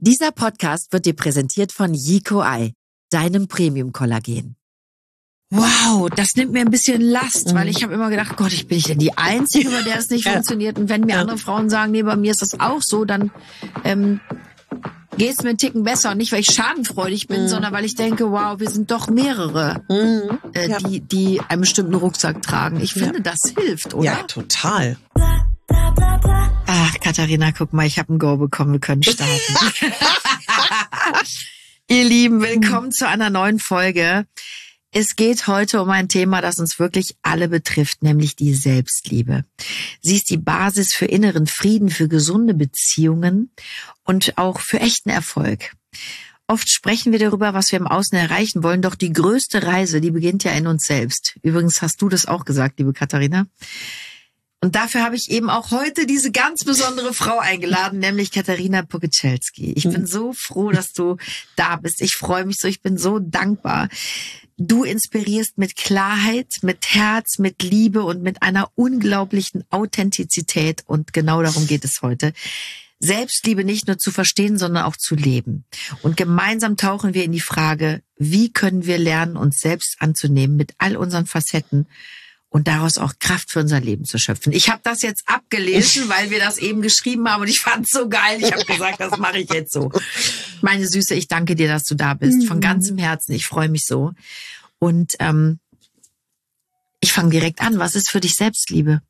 Dieser Podcast wird dir präsentiert von Yico Eye, deinem Premium-Kollagen. Wow, das nimmt mir ein bisschen Last, weil ich habe immer gedacht, Gott, bin ich denn die Einzige, bei der es nicht funktioniert? Und wenn mir andere Frauen sagen, nee, bei mir ist das auch so, dann geht es mir einen Ticken besser. Und nicht, weil ich schadenfreudig bin, sondern weil ich denke, wow, wir sind doch mehrere, die einen bestimmten Rucksack tragen. Ich finde, das hilft, oder? Ja, total. Ach, Katharina, guck mal, ich habe ein Go bekommen, wir können starten. Ihr Lieben, willkommen zu einer neuen Folge. Es geht heute um ein Thema, das uns wirklich alle betrifft, nämlich die Selbstliebe. Sie ist die Basis für inneren Frieden, für gesunde Beziehungen und auch für echten Erfolg. Oft sprechen wir darüber, was wir im Außen erreichen wollen, doch die größte Reise, die beginnt ja in uns selbst. Übrigens hast du das auch gesagt, liebe Katharina. Und dafür habe ich eben auch heute diese ganz besondere Frau eingeladen, nämlich Katharina Pogačevský. Ich bin so froh, dass du da bist. Ich freue mich so, ich bin so dankbar. Du inspirierst mit Klarheit, mit Herz, mit Liebe und mit einer unglaublichen Authentizität. Und genau darum geht es heute. Selbstliebe nicht nur zu verstehen, sondern auch zu leben. Und gemeinsam tauchen wir in die Frage, wie können wir lernen, uns selbst anzunehmen mit all unseren Facetten und daraus auch Kraft für unser Leben zu schöpfen. Ich habe das jetzt abgelesen, weil wir das eben geschrieben haben und ich fand es so geil. Ich habe gesagt, das mache ich jetzt so. Meine Süße, ich danke dir, dass du da bist. Von ganzem Herzen. Ich freue mich so. Und ich fange direkt an. Was ist für dich Selbstliebe?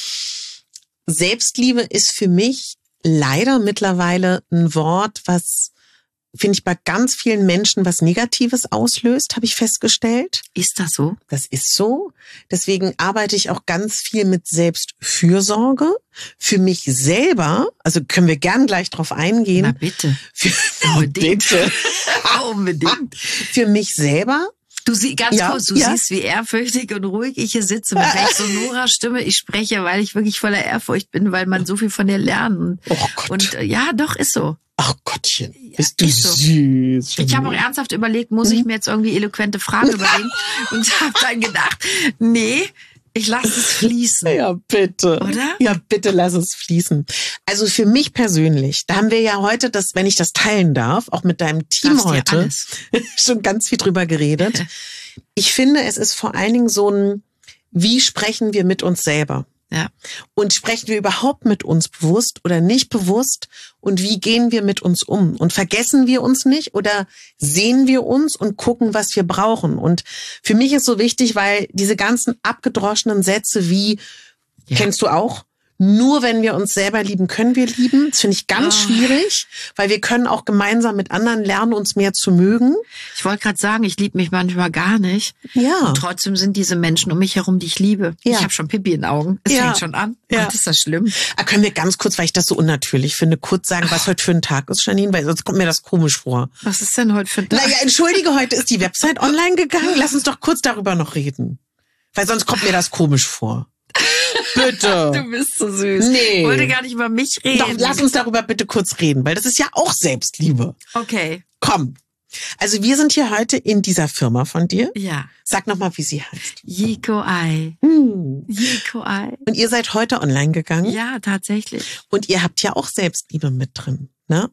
Selbstliebe ist für mich leider mittlerweile ein Wort, was, finde ich, bei ganz vielen Menschen was Negatives auslöst, habe ich festgestellt. Ist das so? Das ist so. Deswegen arbeite ich auch ganz viel mit Selbstfürsorge. Für mich selber, also können wir gern gleich drauf eingehen. Na bitte. Unbedingt. Bitte. Unbedingt. Für mich selber. Du siehst siehst, wie ehrfürchtig und ruhig ich hier sitze mit welch sonorer Stimme ich spreche, weil ich wirklich voller Ehrfurcht bin, weil man so viel von dir lernt. Oh Gott. Und ja, doch, ist so. Ach Gottchen, bist du so süß. Ich habe auch ernsthaft überlegt, muss ich mir jetzt irgendwie eloquente Fragen überlegen? Und habe dann gedacht, nee, ich lasse es fließen. Ja, bitte. Oder? Ja, bitte lass es fließen. Also für mich persönlich, da haben wir ja heute, wenn ich das teilen darf, auch mit deinem Team heute, schon ganz viel drüber geredet. Ich finde, es ist vor allen Dingen so ein, wie sprechen wir mit uns selber? Ja. Und sprechen wir überhaupt mit uns bewusst oder nicht bewusst? Und wie gehen wir mit uns um? Und vergessen wir uns nicht oder sehen wir uns und gucken, was wir brauchen? Und für mich ist so wichtig, weil diese ganzen abgedroschenen Sätze wie, kennst du auch? Nur wenn wir uns selber lieben, können wir lieben. Das finde ich ganz schwierig, weil wir können auch gemeinsam mit anderen lernen, uns mehr zu mögen. Ich wollte gerade sagen, ich liebe mich manchmal gar nicht. Ja. Und trotzdem sind diese Menschen um mich herum, die ich liebe. Ja. Ich habe schon Pipi in den Augen. Es fängt schon an. Ja. Gott, ist das schlimm. Können wir ganz kurz, weil ich das so unnatürlich finde, kurz sagen, was heute für ein Tag ist, Janine? Weil sonst kommt mir das komisch vor. Was ist denn heute für ein Tag? Naja, entschuldige, heute ist die Website online gegangen. Lass uns doch kurz darüber noch reden. Weil sonst kommt mir das komisch vor. Bitte. Du bist so süß. Nee. Ich wollte gar nicht über mich reden. Doch, lass uns darüber bitte kurz reden, weil das ist ja auch Selbstliebe. Okay. Komm. Also wir sind hier heute in dieser Firma von dir. Ja. Sag nochmal, wie sie heißt. Yico Eye. Yico Eye. Und ihr seid heute online gegangen. Ja, tatsächlich. Und ihr habt ja auch Selbstliebe mit drin, ne?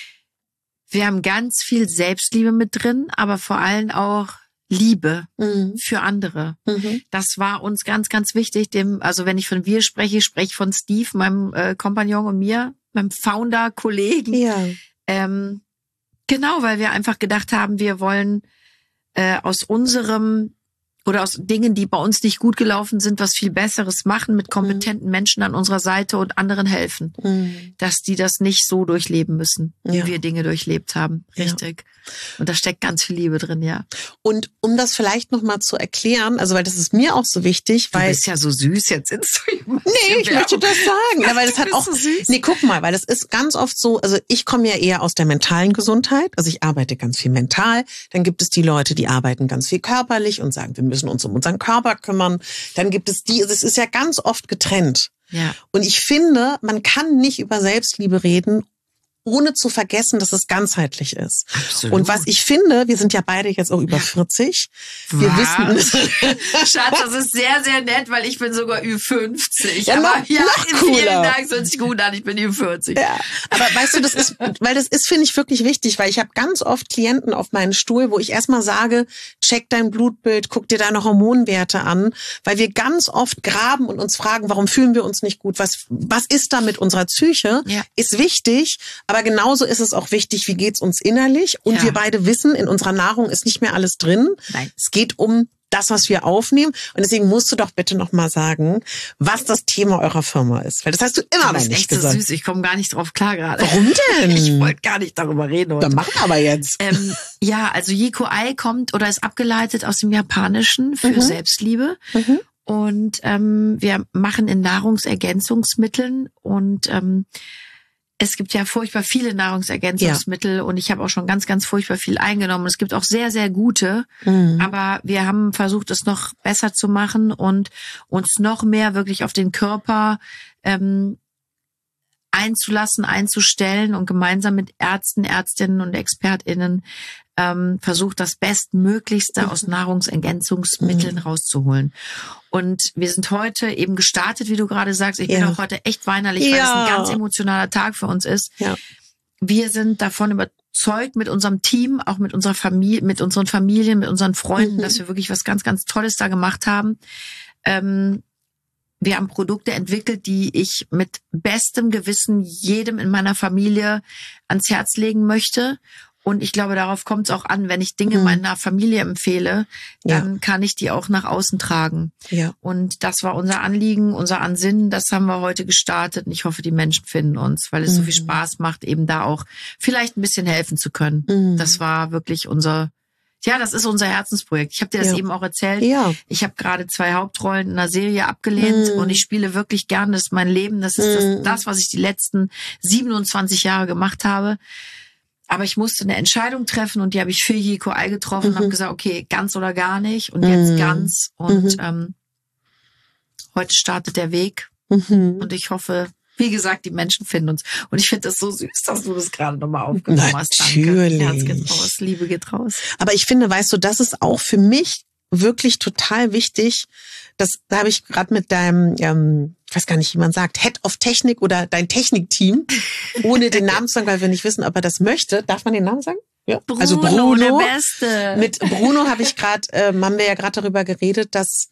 Wir haben ganz viel Selbstliebe mit drin, aber vor allem auch Liebe für andere. Das war uns ganz, ganz wichtig. Also wenn ich von wir spreche, spreche ich von Steve, meinem Kompagnon und mir, meinem Founder-Kollegen. Ja. Genau, weil wir einfach gedacht haben, wir wollen aus unserem oder aus Dingen, die bei uns nicht gut gelaufen sind, was viel Besseres machen, mit kompetenten Menschen an unserer Seite und anderen helfen. Dass die das nicht so durchleben müssen, wie wir Dinge durchlebt haben. Richtig. Und da steckt ganz viel Liebe drin, ja. Und um das vielleicht nochmal zu erklären, also weil das ist mir auch so wichtig, weil... Du bist ja so süß jetzt ins Nee, ich möchte das sagen. Ja, weil das hat auch... So süß. Nee, guck mal, weil das ist ganz oft so, also ich komme ja eher aus der mentalen Gesundheit, also ich arbeite ganz viel mental, dann gibt es die Leute, die arbeiten ganz viel körperlich und sagen, wir müssen uns um unseren Körper kümmern, dann gibt es die, also es ist ja ganz oft getrennt. Ja. Und ich finde, man kann nicht über Selbstliebe reden, ohne zu vergessen, dass es ganzheitlich ist. Absolut. Und was ich finde, wir sind ja beide jetzt auch über 40. Wir wissen, Schatz, das ist sehr, sehr nett, weil ich bin sogar Ü50. Ja, aber noch vielen cooler. Dank, es hört sich gut an, ich bin Ü40. Ja, aber weißt du, das ist, finde ich, wirklich wichtig, weil ich habe ganz oft Klienten auf meinen Stuhl, wo ich erstmal sage, check dein Blutbild, guck dir deine Hormonwerte an, weil wir ganz oft graben und uns fragen, warum fühlen wir uns nicht gut, was ist da mit unserer Psyche, ist wichtig, aber genauso ist es auch wichtig, wie geht's uns innerlich, und wir beide wissen, in unserer Nahrung ist nicht mehr alles drin. Nein. Es geht um das, was wir aufnehmen. Und deswegen musst du doch bitte noch mal sagen, was das Thema eurer Firma ist. Weil das hast du immer noch nicht gesagt. Das ist echt so süß. Ich komme gar nicht drauf klar gerade. Warum denn? Ich wollte gar nicht darüber reden heute. Dann machen wir aber jetzt. Also Yiko-Ei kommt oder ist abgeleitet aus dem Japanischen für Selbstliebe. Und wir machen in Nahrungsergänzungsmitteln und es gibt ja furchtbar viele Nahrungsergänzungsmittel und ich habe auch schon ganz, ganz furchtbar viel eingenommen. Es gibt auch sehr, sehr gute, aber wir haben versucht, es noch besser zu machen und uns noch mehr wirklich auf den Körper einzulassen, einzustellen und gemeinsam mit Ärzten, Ärztinnen und ExpertInnen versucht, das Bestmöglichste aus Nahrungsergänzungsmitteln rauszuholen. Und wir sind heute eben gestartet, wie du gerade sagst. Ich bin auch heute echt weinerlich, weil es ein ganz emotionaler Tag für uns ist. Ja. Wir sind davon überzeugt mit unserem Team, auch mit unserer Familie, mit unseren Familien, mit unseren Freunden, dass wir wirklich was ganz, ganz Tolles da gemacht haben. Wir haben Produkte entwickelt, die ich mit bestem Gewissen jedem in meiner Familie ans Herz legen möchte. Und ich glaube, darauf kommt es auch an, wenn ich Dinge meiner Familie empfehle, dann kann ich die auch nach außen tragen. Ja. Und das war unser Anliegen, unser Ansinnen, das haben wir heute gestartet. Und ich hoffe, die Menschen finden uns, weil es so viel Spaß macht, eben da auch vielleicht ein bisschen helfen zu können. Das war wirklich das ist unser Herzensprojekt. Ich habe dir das eben auch erzählt. Ja. Ich habe gerade 2 Hauptrollen in einer Serie abgelehnt und ich spiele wirklich gern. Das ist mein Leben. Das ist das, was ich die letzten 27 Jahre gemacht habe. Aber ich musste eine Entscheidung treffen und die habe ich für Yiko-Ei getroffen und habe gesagt, okay, ganz oder gar nicht und jetzt ganz. Und heute startet der Weg und ich hoffe, wie gesagt, die Menschen finden uns. Und ich finde das so süß, dass du das gerade nochmal aufgenommen hast. Natürlich. Herz geht raus, Liebe geht raus. Aber ich finde, weißt du, das ist auch für mich wirklich total wichtig. Da habe ich gerade mit deinem, ich weiß gar nicht, wie man sagt, Head of Technik oder dein Technikteam, ohne den Namen zu sagen, weil wir nicht wissen, ob er das möchte. Darf man den Namen sagen? Ja. Bruno, also Bruno, der Beste. Mit Bruno haben wir ja gerade darüber geredet, dass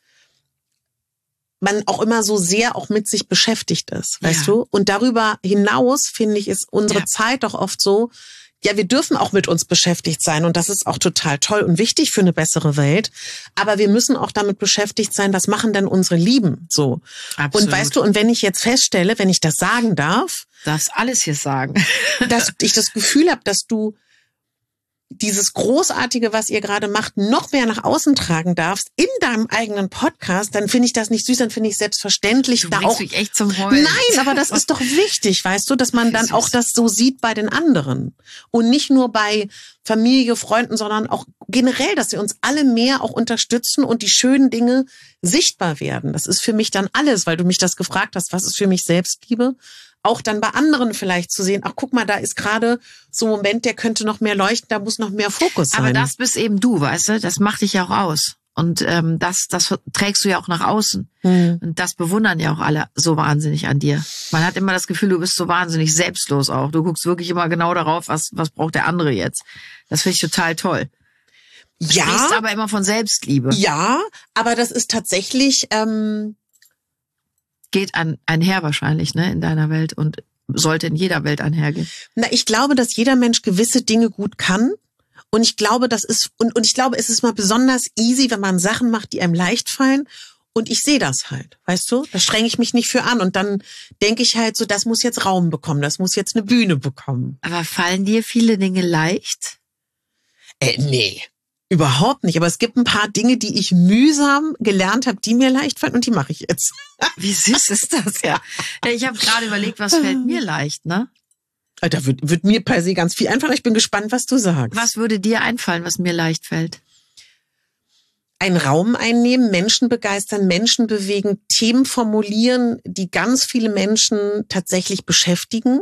man auch immer so sehr auch mit sich beschäftigt ist, weißt du? Und darüber hinaus, finde ich, ist unsere Zeit doch oft so, wir dürfen auch mit uns beschäftigt sein und das ist auch total toll und wichtig für eine bessere Welt. Aber wir müssen auch damit beschäftigt sein, was machen denn unsere Lieben so? Absolut. Und weißt du, und wenn ich jetzt feststelle, wenn ich das sagen darf, darfst alles hier sagen, dass ich das Gefühl habe, dass du dieses Großartige, was ihr gerade macht, noch mehr nach außen tragen darfst in deinem eigenen Podcast, dann finde ich das nicht süß, dann finde ich selbstverständlich du da auch. Mich echt zum Heulen. Nein, aber das ist doch wichtig, weißt du, dass man dann auch das so sieht bei den anderen und nicht nur bei Familie, Freunden, sondern auch generell, dass wir uns alle mehr auch unterstützen und die schönen Dinge sichtbar werden. Das ist für mich dann alles, weil du mich das gefragt hast, was ist für mich Selbstliebe? Auch dann bei anderen vielleicht zu sehen, ach guck mal, da ist gerade so ein Moment, der könnte noch mehr leuchten, da muss noch mehr Fokus sein. Aber das bist eben du, weißt du, das macht dich ja auch aus. Und das trägst du ja auch nach außen. Und das bewundern ja auch alle so wahnsinnig an dir. Man hat immer das Gefühl, du bist so wahnsinnig selbstlos auch. Du guckst wirklich immer genau darauf, was braucht der andere jetzt. Das finde ich total toll. Du sprichst aber immer von Selbstliebe. Ja, aber das ist tatsächlich... geht einher wahrscheinlich, ne, in deiner Welt und sollte in jeder Welt einhergehen. Na, ich glaube, dass jeder Mensch gewisse Dinge gut kann. Und ich glaube, das ist, und ich glaube, es ist mal besonders easy, wenn man Sachen macht, die einem leicht fallen. Und ich sehe das halt, weißt du? Da strenge ich mich nicht für an. Und dann denke ich halt so, das muss jetzt Raum bekommen, das muss jetzt eine Bühne bekommen. Aber fallen dir viele Dinge leicht? Nee. Überhaupt nicht, aber es gibt ein paar Dinge, die ich mühsam gelernt habe, die mir leicht fallen und die mache ich jetzt. Wie süß ist das, ja. Ich habe gerade überlegt, was fällt mir leicht, ne? Da wird mir per se ganz viel einfallen. Ich bin gespannt, was du sagst. Was würde dir einfallen, was mir leicht fällt? Einen Raum einnehmen, Menschen begeistern, Menschen bewegen, Themen formulieren, die ganz viele Menschen tatsächlich beschäftigen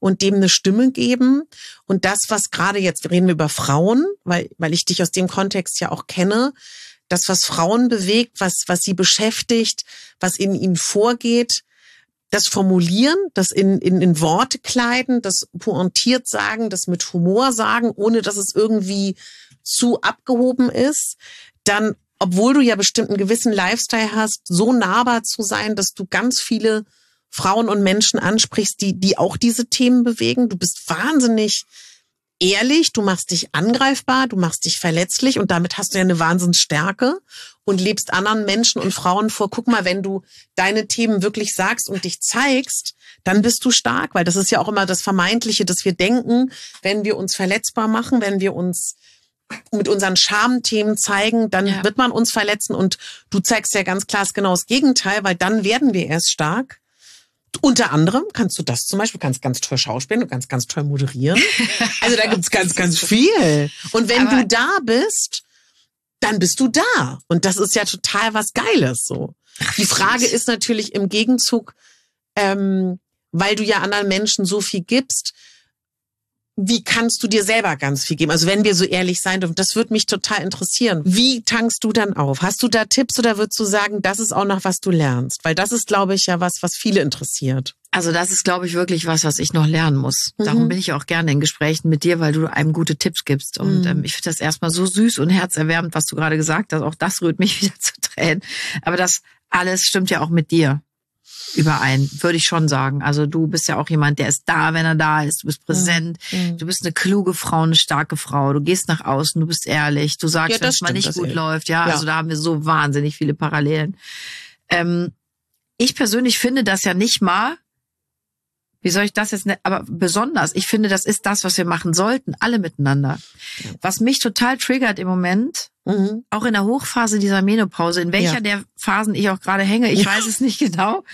und dem eine Stimme geben. Und das, was gerade jetzt, reden wir über Frauen, weil ich dich aus dem Kontext ja auch kenne, das, was Frauen bewegt, was sie beschäftigt, was in ihnen vorgeht, das Formulieren, das in Worte kleiden, das pointiert sagen, das mit Humor sagen, ohne dass es irgendwie zu abgehoben ist, dann, obwohl du ja bestimmt einen gewissen Lifestyle hast, so nahbar zu sein, dass du ganz viele Frauen und Menschen ansprichst, die auch diese Themen bewegen. Du bist wahnsinnig ehrlich, du machst dich angreifbar, du machst dich verletzlich und damit hast du ja eine Wahnsinnsstärke und lebst anderen Menschen und Frauen vor. Guck mal, wenn du deine Themen wirklich sagst und dich zeigst, dann bist du stark, weil das ist ja auch immer das Vermeintliche, dass wir denken, wenn wir uns verletzbar machen, wenn wir uns mit unseren Schamthemen zeigen, dann wird man uns verletzen und du zeigst ja ganz klar genau das Gegenteil, weil dann werden wir erst stark. Unter anderem kannst du das zum Beispiel, kannst ganz toll schauspielen, du kannst ganz toll moderieren. Also da gibt's ganz, ganz viel. Und wenn du da bist, dann bist du da. Und das ist ja total was Geiles so. Die Frage ist natürlich im Gegenzug, weil du ja anderen Menschen so viel gibst, wie kannst du dir selber ganz viel geben? Also wenn wir so ehrlich sein dürfen, das würde mich total interessieren. Wie tankst du dann auf? Hast du da Tipps oder würdest du sagen, das ist auch noch, was du lernst? Weil das ist, glaube ich, ja was viele interessiert. Also das ist, glaube ich, wirklich was ich noch lernen muss. Darum bin ich auch gerne in Gesprächen mit dir, weil du einem gute Tipps gibst. Und ich finde das erstmal so süß und herzerwärmend, was du gerade gesagt hast. Auch das rührt mich wieder zu Tränen. Aber das alles stimmt ja auch mit dir überein, würde ich schon sagen. Also du bist ja auch jemand, der ist da, wenn er da ist. Du bist präsent. Du bist eine kluge Frau, eine starke Frau. Du gehst nach außen, du bist ehrlich. Du sagst, wenn es mal nicht gut läuft. Ja, also da haben wir so wahnsinnig viele Parallelen. Ich persönlich finde das ja nicht mal, wie soll ich das jetzt, aber besonders, ich finde, das ist das, was wir machen sollten, alle miteinander. Ja. Was mich total triggert im Moment, auch in der Hochphase dieser Menopause, in welcher der Phasen ich auch gerade hänge, ich weiß es nicht genau.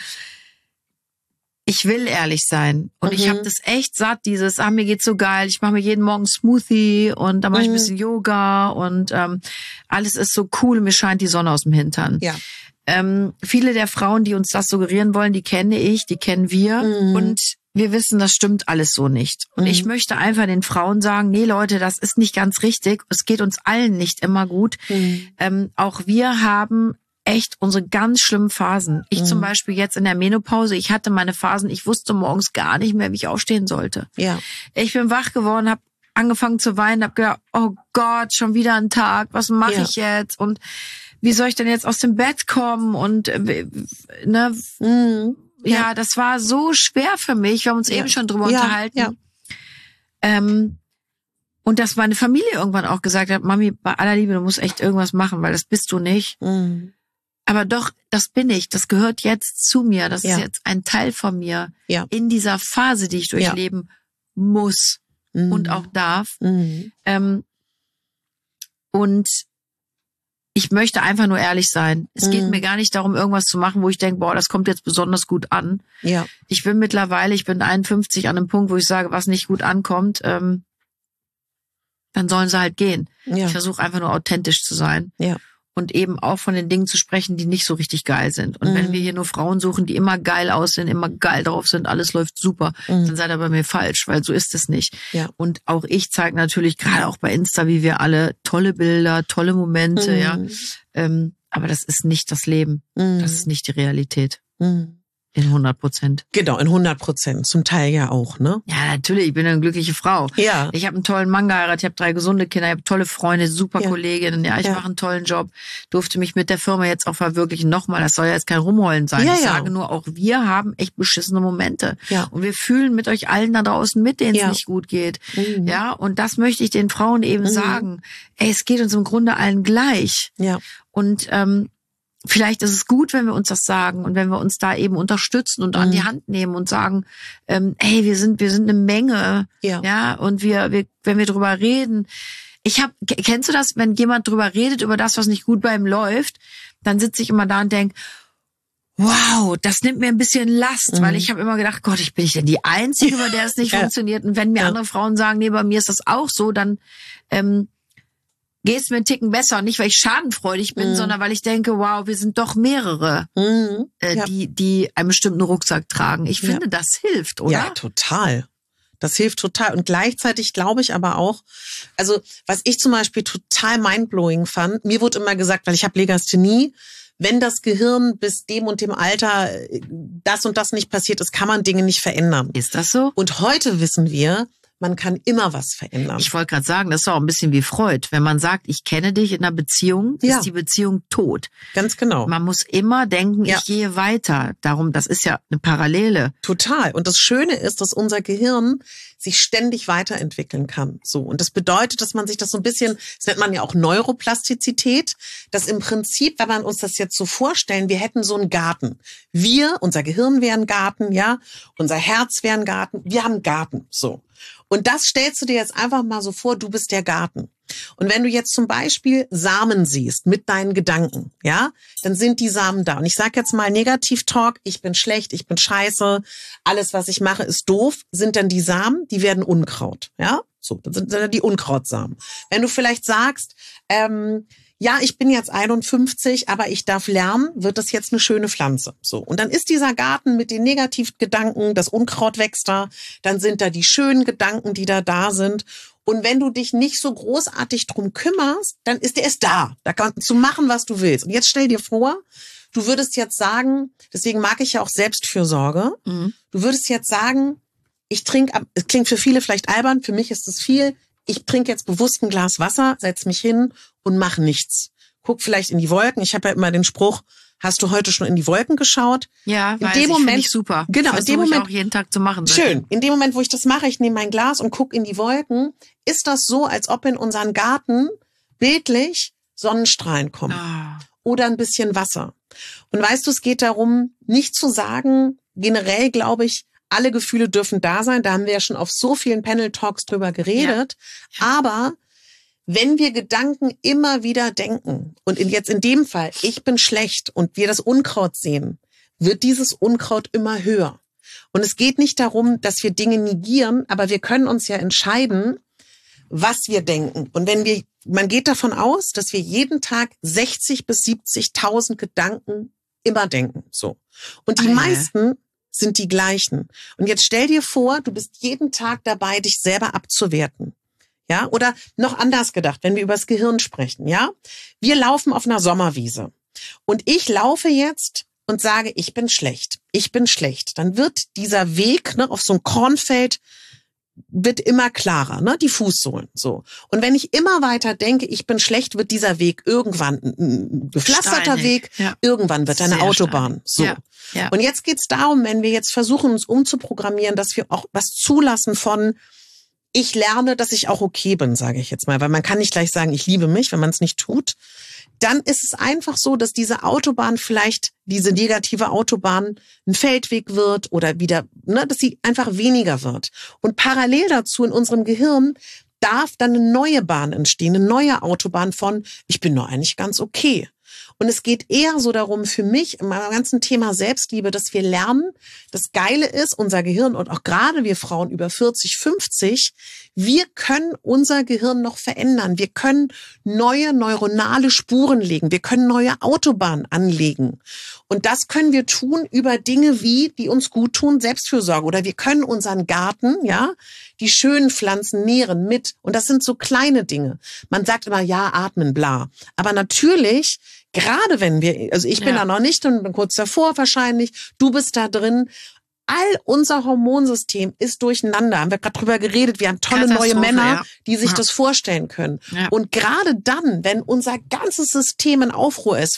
Ich will ehrlich sein. Und ich habe das echt satt, dieses, mir geht's so geil, ich mache mir jeden Morgen Smoothie und dann mache ich ein bisschen Yoga und alles ist so cool, mir scheint die Sonne aus dem Hintern. Ja. Viele der Frauen, die uns das suggerieren wollen, die kenne ich, die kennen wir und wir wissen, das stimmt alles so nicht. Und ich möchte einfach den Frauen sagen, nee Leute, das ist nicht ganz richtig. Es geht uns allen nicht immer gut. Auch wir haben echt unsere ganz schlimmen Phasen. Ich zum Beispiel jetzt in der Menopause, ich hatte meine Phasen, ich wusste morgens gar nicht mehr, wie ich aufstehen sollte. Ja. Ich bin wach geworden, habe angefangen zu weinen, habe gedacht, oh Gott, schon wieder ein Tag, was mache ich jetzt? Und wie soll ich denn jetzt aus dem Bett kommen? Und ja, das war so schwer für mich. Wir haben uns eben schon drüber unterhalten. Ja. Und dass meine Familie irgendwann auch gesagt hat, Mami, bei aller Liebe, du musst echt irgendwas machen, weil das bist du nicht. Aber doch, das bin ich. Das gehört jetzt zu mir. Das ist jetzt ein Teil von mir. Ja. In dieser Phase, die ich durchleben muss und auch darf. Und ich möchte einfach nur ehrlich sein. Es geht mir gar nicht darum, irgendwas zu machen, wo ich denke, boah, das kommt jetzt besonders gut an. Ja. Ich bin 51 an einem Punkt, wo ich sage, was nicht gut ankommt, dann sollen sie halt gehen. Ja. Ich versuche einfach nur authentisch zu sein. Ja. Und eben auch von den Dingen zu sprechen, die nicht so richtig geil sind. Und wenn wir hier nur Frauen suchen, die immer geil aussehen, immer geil drauf sind, alles läuft super, dann seid ihr bei mir falsch, weil so ist es nicht. Ja. Und auch ich zeige natürlich, gerade auch bei Insta, wie wir alle, tolle Bilder, tolle Momente, aber das ist nicht das Leben. Das ist nicht die Realität. In 100%. Genau, in 100%. Zum Teil ja auch, ne? Ja, natürlich. Ich bin eine glückliche Frau. Ja. Ich habe einen tollen Mann geheiratet, ich habe 3 gesunde Kinder, ich habe tolle Freunde, super Kolleginnen. Ja, ich mache einen tollen Job. Durfte mich mit der Firma jetzt auch verwirklichen. Nochmal, das soll ja jetzt kein Rumheulen sein. Ich sage nur, auch wir haben echt beschissene Momente. Ja. Und wir fühlen mit euch allen da draußen mit, denen es nicht gut geht. Ja, und das möchte ich den Frauen eben sagen. Ey, es geht uns im Grunde allen gleich. Ja. Und vielleicht ist es gut, wenn wir uns das sagen und wenn wir uns da eben unterstützen und an die Hand nehmen und sagen, hey, wir sind eine Menge, ja, und wenn wir drüber reden. Kennst du das, wenn jemand drüber redet, über das, was nicht gut bei ihm läuft, dann sitze ich immer da und denke, wow, das nimmt mir ein bisschen Last, weil ich habe immer gedacht, Gott, bin ich denn die Einzige, bei der es nicht funktioniert? Und wenn mir andere Frauen sagen, nee, bei mir ist das auch so, dann geht es mir einen Ticken besser. Nicht, weil ich schadenfreudig bin, sondern weil ich denke, wow, wir sind doch mehrere, die einen bestimmten Rucksack tragen. Ich finde, das hilft, oder? Ja, total. Das hilft total. Und gleichzeitig glaube ich aber auch, also was ich zum Beispiel total mindblowing fand, mir wurde immer gesagt, weil ich habe Legasthenie, wenn das Gehirn bis dem und dem Alter das und das nicht passiert ist, kann man Dinge nicht verändern. Ist das so? Und heute wissen wir, man kann immer was verändern. Ich wollte gerade sagen, das ist auch ein bisschen wie Freud. Wenn man sagt, ich kenne dich in einer Beziehung, ist die Beziehung tot. Ganz genau. Man muss immer denken, ich gehe weiter. Darum, das ist ja eine Parallele. Total. Und das Schöne ist, dass unser Gehirn sich ständig weiterentwickeln kann. So. Und das bedeutet, dass man sich das so ein bisschen, das nennt man ja auch Neuroplastizität, dass im Prinzip, wenn man uns das jetzt so vorstellen, wir hätten so einen Garten. Unser Gehirn wäre ein Garten, ja, unser Herz wäre ein Garten, wir haben einen Garten, so. Und das stellst du dir jetzt einfach mal so vor, du bist der Garten. Und wenn du jetzt zum Beispiel Samen siehst mit deinen Gedanken, ja, dann sind die Samen da. Und ich sage jetzt mal Negativ-Talk, ich bin schlecht, ich bin scheiße, alles, was ich mache, ist doof, sind dann die Samen, die werden Unkraut, ja. So, dann sind dann die Unkrautsamen. Wenn du vielleicht sagst, ja, ich bin jetzt 51, aber ich darf lernen, wird das jetzt eine schöne Pflanze. So. Und dann ist dieser Garten mit den Negativgedanken, das Unkraut wächst da, dann sind da die schönen Gedanken, die da sind. Und wenn du dich nicht so großartig drum kümmerst, dann ist der erst da. Da kannst du machen, was du willst. Und jetzt stell dir vor, du würdest jetzt sagen, deswegen mag ich ja auch Selbstfürsorge, du würdest jetzt sagen, ich trinke, es klingt für viele vielleicht albern, für mich ist es viel, ich trinke jetzt bewusst ein Glas Wasser, setz mich hin und mach nichts. Guck vielleicht in die Wolken. Ich habe ja immer den Spruch, hast du heute schon in die Wolken geschaut? Ja, in dem Moment, ich super. Genau, in dem Moment auch jeden Tag zu machen. Schön. In dem Moment, wo ich das mache, ich nehme mein Glas und guck in die Wolken, ist das so, als ob in unseren Garten bildlich Sonnenstrahlen kommen oder ein bisschen Wasser. Und weißt du, es geht darum, nicht zu sagen, generell glaube ich, alle Gefühle dürfen da sein. Da haben wir ja schon auf so vielen Panel-Talks drüber geredet. Ja. Aber wenn wir Gedanken immer wieder denken und jetzt in dem Fall, ich bin schlecht und wir das Unkraut sehen, wird dieses Unkraut immer höher. Und es geht nicht darum, dass wir Dinge negieren, aber wir können uns ja entscheiden, was wir denken. Und man geht davon aus, dass wir jeden Tag 60 bis 70.000 Gedanken immer denken. So. Und die meisten sind die gleichen. Und jetzt stell dir vor, du bist jeden Tag dabei, dich selber abzuwerten. Ja, oder noch anders gedacht, wenn wir über das Gehirn sprechen, ja? Wir laufen auf einer Sommerwiese und ich laufe jetzt und sage, ich bin schlecht. Ich bin schlecht. Dann wird dieser Weg, auf so ein Kornfeld wird immer klarer, die Fußsohlen, so. Und wenn ich immer weiter denke, ich bin schlecht, wird dieser Weg irgendwann ein gepflasterter Weg, irgendwann wird eine Autobahn, so. Ja. Ja. Und jetzt geht's darum, wenn wir jetzt versuchen, uns umzuprogrammieren, dass wir auch was zulassen von, ich lerne, dass ich auch okay bin, sage ich jetzt mal, weil man kann nicht gleich sagen, ich liebe mich, wenn man es nicht tut. Dann ist es einfach so, dass diese Autobahn vielleicht, diese negative Autobahn, ein Feldweg wird oder wieder, dass sie einfach weniger wird. Und parallel dazu in unserem Gehirn darf dann eine neue Bahn entstehen, eine neue Autobahn von, ich bin nur eigentlich ganz okay. Und es geht eher so darum, für mich, in meinem ganzen Thema Selbstliebe, dass wir lernen, das Geile ist, unser Gehirn und auch gerade wir Frauen über 40, 50, wir können unser Gehirn noch verändern. Wir können neue neuronale Spuren legen. Wir können neue Autobahnen anlegen. Und das können wir tun über Dinge die uns gut tun, Selbstfürsorge. Oder wir können unseren Garten, die schönen Pflanzen nähren mit. Und das sind so kleine Dinge. Man sagt immer, ja, atmen, bla. Aber natürlich, gerade wenn ich bin da noch nicht und bin kurz davor wahrscheinlich, du bist da drin, all unser Hormonsystem ist durcheinander. Haben wir gerade drüber geredet. Wir haben tolle neue Männer, die sich das vorstellen können. Ja. Und gerade dann, wenn unser ganzes System in Aufruhr ist,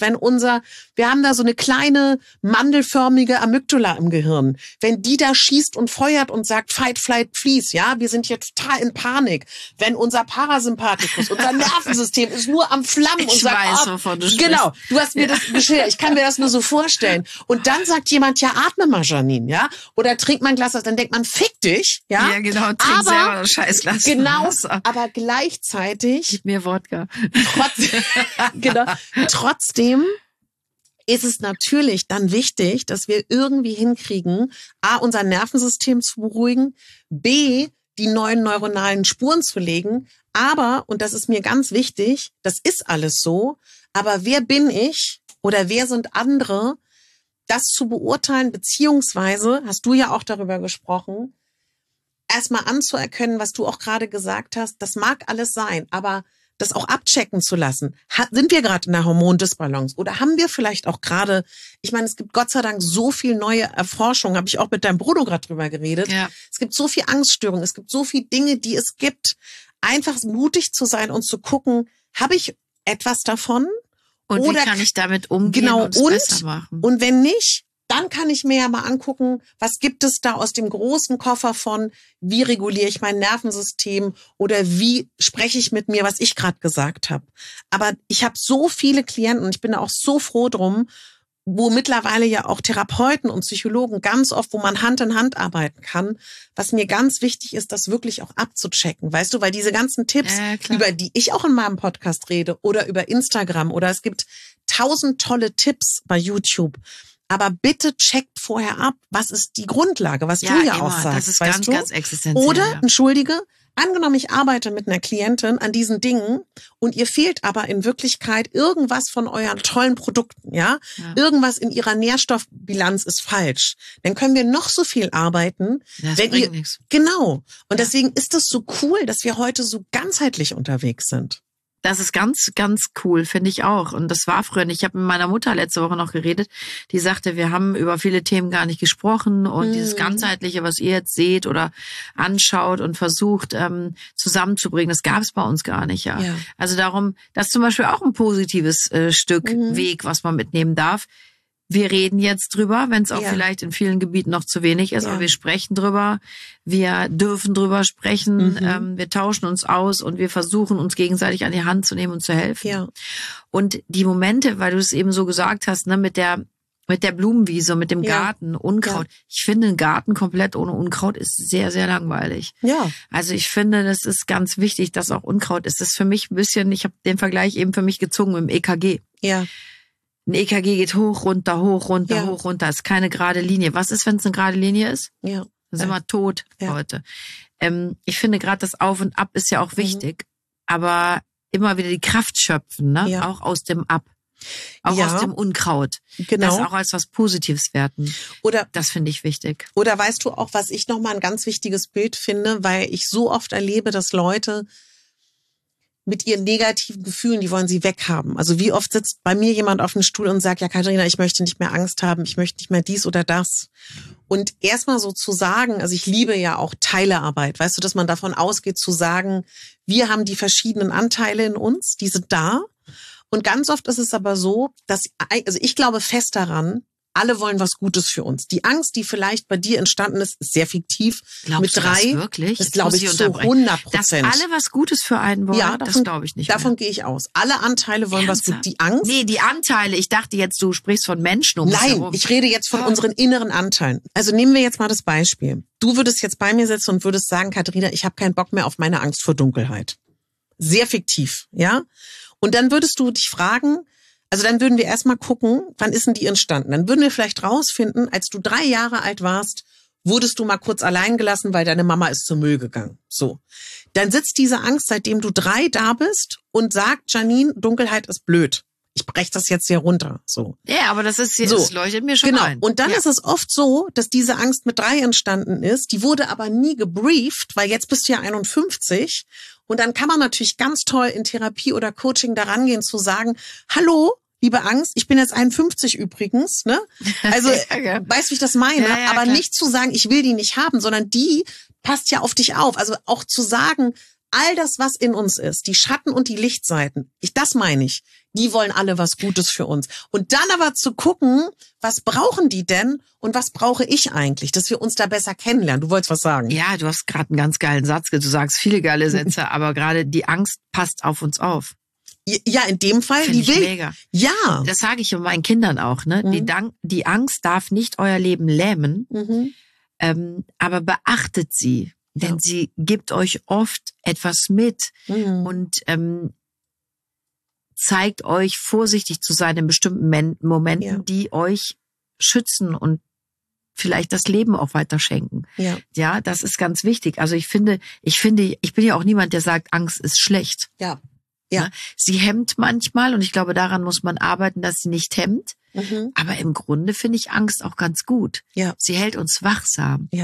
wir haben da so eine kleine mandelförmige Amygdala im Gehirn, wenn die da schießt und feuert und sagt, fight, flight, freeze, wir sind hier total in Panik. Wenn unser Parasympathikus, unser Nervensystem ist nur am Flammen und sagt, wovon du genau, du hast mir das geschildert, ich kann mir das nur so vorstellen. Und dann sagt jemand, atme mal, Janine, oder trink mal ein Glas Wasser, dann denkt man, fick dich, Ja, genau, trink selber ein Scheißglas Wasser. Aber gleichzeitig gib mir Wodka. Trotzdem ist es natürlich dann wichtig, dass wir irgendwie hinkriegen, A, unser Nervensystem zu beruhigen, B, die neuen neuronalen Spuren zu legen, aber, und das ist mir ganz wichtig, das ist alles so, aber wer bin ich oder wer sind andere, das zu beurteilen, beziehungsweise, hast du ja auch darüber gesprochen, erstmal anzuerkennen, was du auch gerade gesagt hast, das mag alles sein, aber das auch abchecken zu lassen. Sind wir gerade in einer Hormondisbalance oder haben wir vielleicht auch gerade, ich meine, es gibt Gott sei Dank so viel neue Erforschung, habe ich auch mit deinem Bruder gerade drüber geredet. Ja. Es gibt so viel Angststörungen, es gibt so viel Dinge, die es gibt. Einfach mutig zu sein und zu gucken, habe ich etwas davon? Und oder wie kann ich damit umgehen und es besser machen? Und wenn nicht, dann kann ich mir ja mal angucken, was gibt es da aus dem großen Koffer von, wie reguliere ich mein Nervensystem oder wie spreche ich mit mir, was ich gerade gesagt habe. Aber ich habe so viele Klienten und ich bin da auch so froh drum, wo mittlerweile ja auch Therapeuten und Psychologen ganz oft, wo man Hand in Hand arbeiten kann, was mir ganz wichtig ist, das wirklich auch abzuchecken, weißt du, weil diese ganzen Tipps, über die ich auch in meinem Podcast rede oder über Instagram oder es gibt 1000 tolle Tipps bei YouTube, aber bitte checkt vorher ab, was ist die Grundlage, was du ja immer auch sagst. Das ist ganz existenziell. Oder, entschuldige, angenommen, ich arbeite mit einer Klientin an diesen Dingen und ihr fehlt aber in Wirklichkeit irgendwas von euren tollen Produkten, ja? Irgendwas in ihrer Nährstoffbilanz ist falsch. Dann können wir noch so viel arbeiten. Das bringt nichts. Genau. Und deswegen ist es so cool, dass wir heute so ganzheitlich unterwegs sind. Das ist ganz, ganz cool, finde ich auch. Und das war früher nicht. Ich habe mit meiner Mutter letzte Woche noch geredet. Die sagte, wir haben über viele Themen gar nicht gesprochen. Und dieses Ganzheitliche, was ihr jetzt seht oder anschaut und versucht zusammenzubringen, das gab es bei uns gar nicht. Ja. Also darum, das ist zum Beispiel auch ein positives Stück Weg, was man mitnehmen darf. Wir reden jetzt drüber, wenn es auch vielleicht in vielen Gebieten noch zu wenig ist, aber wir sprechen drüber, wir dürfen drüber sprechen, wir tauschen uns aus und wir versuchen uns gegenseitig an die Hand zu nehmen und zu helfen. Ja. Und die Momente, weil du es eben so gesagt hast, ne, mit der Blumenwiese, mit dem Garten, Unkraut. Ja. Ich finde, ein Garten komplett ohne Unkraut ist sehr, sehr langweilig. Ja. Also ich finde, das ist ganz wichtig, dass auch Unkraut ist. Das ist für mich ein bisschen, ich habe den Vergleich eben für mich gezogen mit dem EKG. Ja. Ein EKG geht hoch, runter, hoch, runter, hoch, runter. Ist keine gerade Linie. Was ist, wenn es eine gerade Linie ist? Ja. Dann sind wir tot, Leute. Ich finde gerade das Auf und Ab ist ja auch wichtig. Aber immer wieder die Kraft schöpfen, ne? Ja. Auch aus dem Ab. Auch aus dem Unkraut. Genau. Das auch als was Positives werten. Oder, das finde ich wichtig. Oder weißt du auch, was ich nochmal ein ganz wichtiges Bild finde, weil ich so oft erlebe, dass Leute mit ihren negativen Gefühlen, die wollen sie weghaben. Also wie oft sitzt bei mir jemand auf dem Stuhl und sagt, ja Katharina, ich möchte nicht mehr Angst haben, ich möchte nicht mehr dies oder das. Und erstmal so zu sagen, also ich liebe ja auch Teilearbeit, weißt du, dass man davon ausgeht zu sagen, wir haben die verschiedenen Anteile in uns, die sind da. Und ganz oft ist es aber so, dass, also ich glaube fest daran, alle wollen was Gutes für uns. Die Angst, die vielleicht bei dir entstanden ist, ist sehr fiktiv. Glaubst mit 3, du das wirklich? Das glaube ich zu 100%. Dass alle was Gutes für einen wollen, ja, das glaube ich nicht Davon mehr. Gehe ich aus. Alle Anteile wollen was Gutes. Die Angst? Nee, die Anteile. Ich dachte jetzt, du sprichst von Menschen um uns herum. Nein, ich rede jetzt von unseren inneren Anteilen. Also nehmen wir jetzt mal das Beispiel. Du würdest jetzt bei mir sitzen und würdest sagen, Katharina, ich habe keinen Bock mehr auf meine Angst vor Dunkelheit. Sehr fiktiv, ja? Und dann würdest du dich fragen, also dann würden wir erstmal gucken, wann ist denn die entstanden? Dann würden wir vielleicht rausfinden, als du 3 Jahre alt warst, wurdest du mal kurz allein gelassen, weil deine Mama ist zum Müll gegangen. So. Dann sitzt diese Angst, seitdem du 3 da bist und sagt, Janine, Dunkelheit ist blöd. Ich breche das jetzt hier runter. So. Ja, aber das ist so. Das leuchtet mir schon ein. Und dann ist es oft so, dass diese Angst mit 3 entstanden ist. Die wurde aber nie gebrieft, weil jetzt bist du ja 51. Und dann kann man natürlich ganz toll in Therapie oder Coaching daran gehen zu sagen, hallo, liebe Angst, ich bin jetzt 51 übrigens, ne? Also, weißt du, wie ich das meine? Ja, aber klar. nicht zu sagen, ich will die nicht haben, sondern die passt ja auf dich auf. Also auch zu sagen, all das, was in uns ist, die Schatten und die Lichtseiten, das meine ich, die wollen alle was Gutes für uns. Und dann aber zu gucken, was brauchen die denn und was brauche ich eigentlich, dass wir uns da besser kennenlernen. Du wolltest was sagen? Ja, du hast gerade einen ganz geilen Satz, du sagst viele geile Sätze, aber gerade die Angst passt auf uns auf. Ja, in dem Fall, Find die will. Mega. Ja. Das sage ich meinen Kindern auch, ne? Die Angst darf nicht euer Leben lähmen, aber beachtet sie, denn sie gibt euch oft etwas mit und zeigt euch vorsichtig zu sein in bestimmten Momenten, die euch schützen und vielleicht das Leben auch weiter schenken. Ja, das ist ganz wichtig. Also ich bin ja auch niemand, der sagt, Angst ist schlecht. Ja. Sie hemmt manchmal und ich glaube, daran muss man arbeiten, dass sie nicht hemmt. Aber im Grunde finde ich Angst auch ganz gut. Ja. Sie hält uns wachsam. Ja.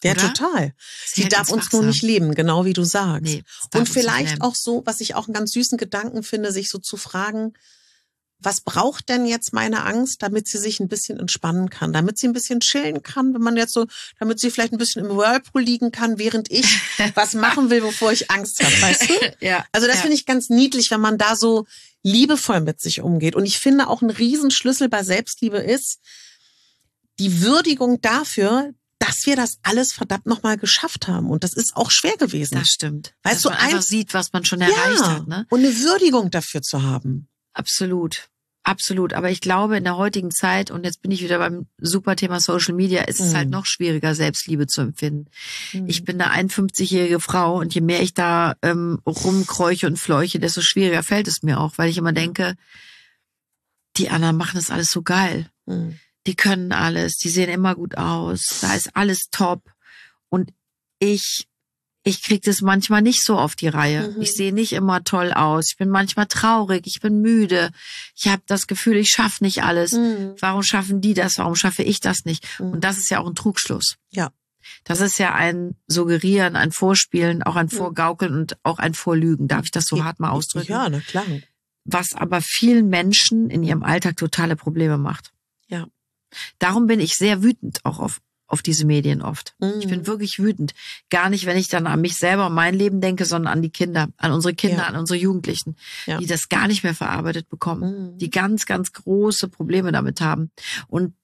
Ja, oder? total. Sie darf uns nur nicht leben, genau wie du sagst. Nee, und vielleicht auch so, was ich auch einen ganz süßen Gedanken finde, sich so zu fragen, was braucht denn jetzt meine Angst, damit sie sich ein bisschen entspannen kann, damit sie ein bisschen chillen kann, wenn man jetzt so, damit sie vielleicht ein bisschen im Whirlpool liegen kann, während ich was machen will, wovor ich Angst habe, weißt du? Ja. Also das finde ich ganz niedlich, wenn man da so liebevoll mit sich umgeht. Und ich finde auch ein Riesenschlüssel bei Selbstliebe ist die Würdigung dafür, dass wir das alles verdammt nochmal geschafft haben. Und das ist auch schwer gewesen. Das stimmt. Weißt dass du, man einfach sieht, was man schon erreicht hat. Ne? Und eine Würdigung dafür zu haben. Absolut. Absolut. Aber ich glaube, in der heutigen Zeit, und jetzt bin ich wieder beim super Thema Social Media, ist es halt noch schwieriger, Selbstliebe zu empfinden. Ich bin eine 51-jährige Frau und je mehr ich da rumkreuche und fleuche, desto schwieriger fällt es mir auch, weil ich immer denke, die anderen machen das alles so geil. Die können alles, die sehen immer gut aus, da ist alles top. Und ich krieg das manchmal nicht so auf die Reihe. Ich sehe nicht immer toll aus. Ich bin manchmal traurig, ich bin müde. Ich habe das Gefühl, ich schaffe nicht alles. Warum schaffen die das? Warum schaffe ich das nicht? Und das ist ja auch ein Trugschluss. Ja. Das ist ja ein Suggerieren, ein Vorspielen, auch ein Vorgaukeln und auch ein Vorlügen. Darf ich das so hart mal ausdrücken? Ja, na klar. Was aber vielen Menschen in ihrem Alltag totale Probleme macht. Ja. Darum bin ich sehr wütend auch auf diese Medien oft. Ich bin wirklich wütend. Gar nicht, wenn ich dann an mich selber und mein Leben denke, sondern an die Kinder, an unsere Kinder, an unsere Jugendlichen, die das gar nicht mehr verarbeitet bekommen, die ganz, ganz große Probleme damit haben und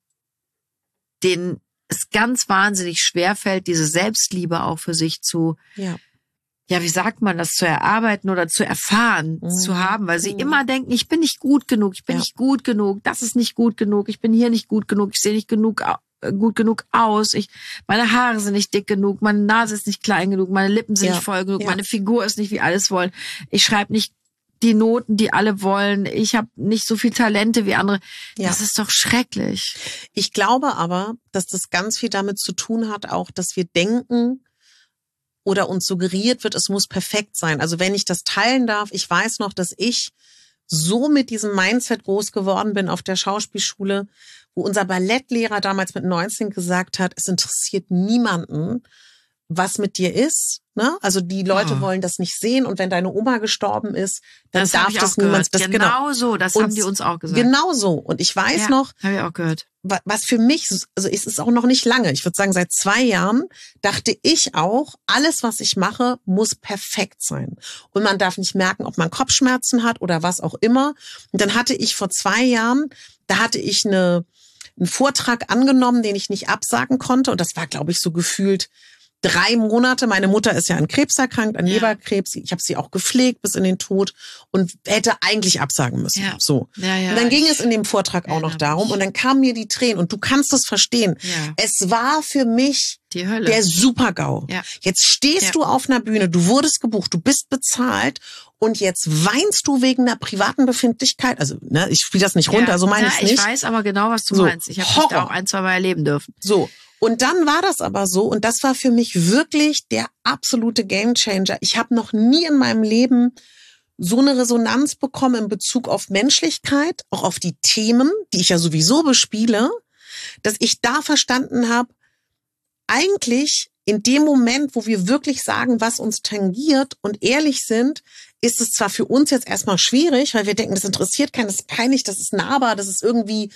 denen es ganz wahnsinnig schwerfällt, diese Selbstliebe auch für sich zu, wie sagt man das, zu erarbeiten oder zu erfahren, zu haben, weil sie immer denken, ich bin nicht gut genug, ich bin nicht gut genug, das ist nicht gut genug, ich bin hier nicht gut genug, ich sehe nicht gut genug aus, meine Haare sind nicht dick genug, meine Nase ist nicht klein genug, meine Lippen sind nicht voll genug, meine Figur ist nicht, wie alles wollen, ich schreibe nicht die Noten, die alle wollen, ich habe nicht so viel Talente wie andere. Das ist doch schrecklich. Ich glaube aber, dass das ganz viel damit zu tun hat, auch, dass wir denken, oder uns suggeriert wird, es muss perfekt sein. Also wenn ich das teilen darf, ich weiß noch, dass ich so mit diesem Mindset groß geworden bin auf der Schauspielschule, wo unser Ballettlehrer damals mit 19 gesagt hat, es interessiert niemanden, was mit dir ist. Ne? Also die Leute wollen das nicht sehen und wenn deine Oma gestorben ist, dann das darf das niemand. Genau so, das haben die uns auch gesagt. Genau so. Und ich weiß noch, habe ich auch gehört. Was für mich, also es ist auch noch nicht lange, ich würde sagen seit 2 Jahren, dachte ich auch, alles, was ich mache, muss perfekt sein. Und man darf nicht merken, ob man Kopfschmerzen hat oder was auch immer. Und dann hatte ich vor 2 Jahren, da hatte ich einen Vortrag angenommen, den ich nicht absagen konnte. Und das war, glaube ich, so gefühlt 3 Monate. Meine Mutter ist ja an Krebs erkrankt, an Leberkrebs. Ich habe sie auch gepflegt bis in den Tod und hätte eigentlich absagen müssen. Ja. So. Ja, und dann ging es in dem Vortrag auch noch darum und dann kamen mir die Tränen und du kannst es verstehen. Ja. Es war für mich die Hölle. Der Super-GAU. Ja. Jetzt stehst du auf einer Bühne, du wurdest gebucht, du bist bezahlt und jetzt weinst du wegen einer privaten Befindlichkeit. Also, ne, ich spiele das nicht runter, so meine ich nicht. Ich weiß aber genau, was du meinst. Ich habe das da auch 1, 2 Mal erleben dürfen. So. Und dann war das aber so, und das war für mich wirklich der absolute Gamechanger. Ich habe noch nie in meinem Leben so eine Resonanz bekommen in Bezug auf Menschlichkeit, auch auf die Themen, die ich ja sowieso bespiele, dass ich da verstanden habe, eigentlich in dem Moment, wo wir wirklich sagen, was uns tangiert und ehrlich sind, ist es zwar für uns jetzt erstmal schwierig, weil wir denken, das interessiert keinen, das ist peinlich, das ist nahbar, das ist irgendwie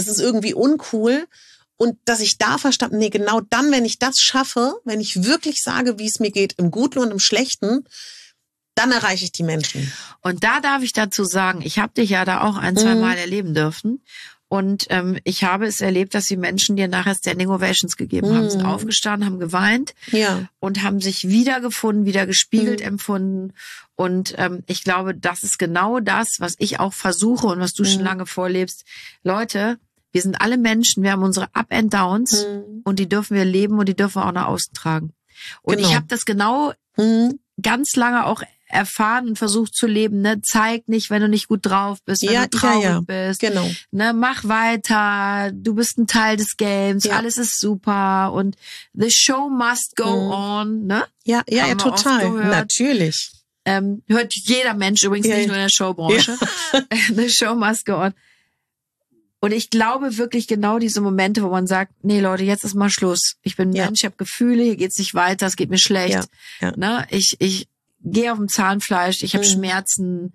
uncool. Und dass ich da verstanden, nee, genau dann, wenn ich das schaffe, wenn ich wirklich sage, wie es mir geht, im Guten und im Schlechten, dann erreiche ich die Menschen. Und da darf ich dazu sagen, ich habe dich ja da auch 1, 2 Mal erleben dürfen. Und ich habe es erlebt, dass die Menschen dir nachher Standing Ovations gegeben haben, sind aufgestanden, haben geweint und haben sich wiedergefunden, wieder gespiegelt empfunden. Und ich glaube, das ist genau das, was ich auch versuche und was du schon lange vorlebst. Leute, wir sind alle Menschen, wir haben unsere Up and Downs und die dürfen wir leben und die dürfen wir auch nach außen tragen. Und ich habe das genau ganz lange auch erfahren und versucht zu leben, ne? Zeig nicht, wenn du nicht gut drauf bist, wenn du traurig bist. Genau. Ne? Mach weiter, du bist ein Teil des Games, alles ist super und the show must go on, ne? Ja, total. Natürlich. Hört jeder Mensch übrigens nicht nur in der Showbranche. The show must go on. Und ich glaube wirklich genau diese Momente, wo man sagt, nee Leute, jetzt ist mal Schluss. Ich bin ein Mensch, ich habe Gefühle, hier geht's nicht weiter, es geht mir schlecht. Ja. Ne? Ich gehe auf dem Zahnfleisch, ich habe Schmerzen,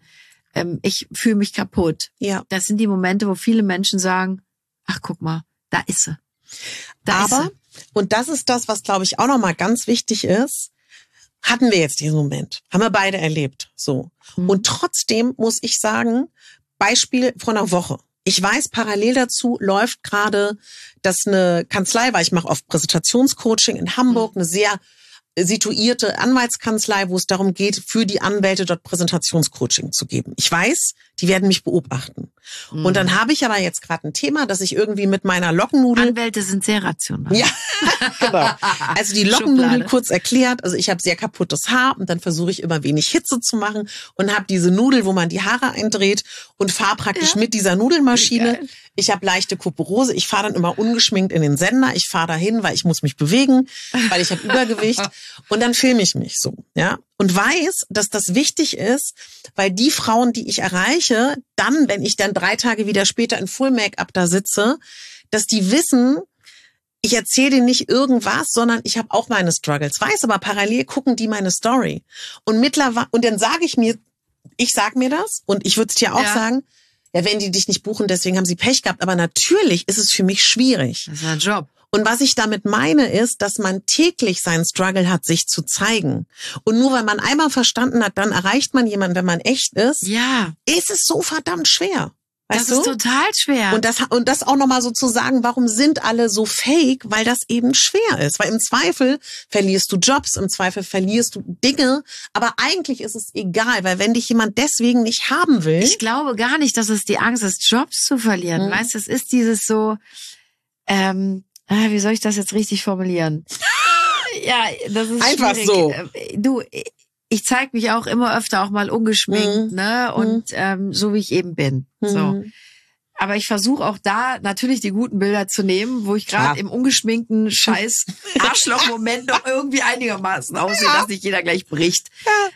ich fühle mich kaputt. Ja. Das sind die Momente, wo viele Menschen sagen, ach guck mal, da ist sie. Aber, und das ist das, was glaube ich auch nochmal ganz wichtig ist, hatten wir jetzt diesen Moment. Haben wir beide erlebt. So. Und trotzdem muss ich sagen, Beispiel vor einer Woche. Ich weiß, parallel dazu läuft gerade, dass eine Kanzlei, weil ich mache oft Präsentationscoaching in Hamburg, eine sehr situierte Anwaltskanzlei, wo es darum geht, für die Anwälte dort Präsentationscoaching zu geben. Ich weiß, die werden mich beobachten. Und dann habe ich aber jetzt gerade ein Thema, dass ich irgendwie mit meiner Lockennudel... Anwälte sind sehr rational. Ja, genau. Also die Lockennudel kurz erklärt. Also ich habe sehr kaputtes Haar und dann versuche ich immer wenig Hitze zu machen und habe diese Nudel, wo man die Haare eindreht und fahre praktisch mit dieser Nudelmaschine. Geil. Ich habe leichte Kuperose. Ich fahre dann immer ungeschminkt in den Sender. Ich fahre dahin, weil ich muss mich bewegen, weil ich habe Übergewicht. Und dann filme ich mich so, ja. Und weiß, dass das wichtig ist, weil die Frauen, die ich erreiche, dann, wenn ich dann 3 Tage wieder später in Full Make-up da sitze, dass die wissen, ich erzähle denen nicht irgendwas, sondern ich habe auch meine Struggles. Weiß aber parallel gucken die meine Story. Und mittlerweile, und dann sage ich mir, ich sag mir das und ich würde es dir auch sagen, ja, wenn die dich nicht buchen, deswegen haben sie Pech gehabt. Aber natürlich ist es für mich schwierig. Das ist ein Job. Und was ich damit meine, ist, dass man täglich seinen Struggle hat, sich zu zeigen. Und nur weil man einmal verstanden hat, dann erreicht man jemanden, wenn man echt ist. Ja. Ist es so verdammt schwer. Weißt das ist total schwer. Und das auch nochmal so zu sagen, warum sind alle so fake? Weil das eben schwer ist. Weil im Zweifel verlierst du Jobs, im Zweifel verlierst du Dinge. Aber eigentlich ist es egal, weil wenn dich jemand deswegen nicht haben will. Ich glaube gar nicht, dass es die Angst ist, Jobs zu verlieren. Weißt du, es ist dieses so, wie soll ich das jetzt richtig formulieren? Ja, das ist einfach schwierig. So. Du, ich zeige mich auch immer öfter auch mal ungeschminkt, ne? Und so wie ich eben bin. So. Aber ich versuche auch da natürlich die guten Bilder zu nehmen, wo ich gerade im ungeschminkten scheiß Arschloch-Moment noch irgendwie einigermaßen aussehe, dass nicht jeder gleich bricht.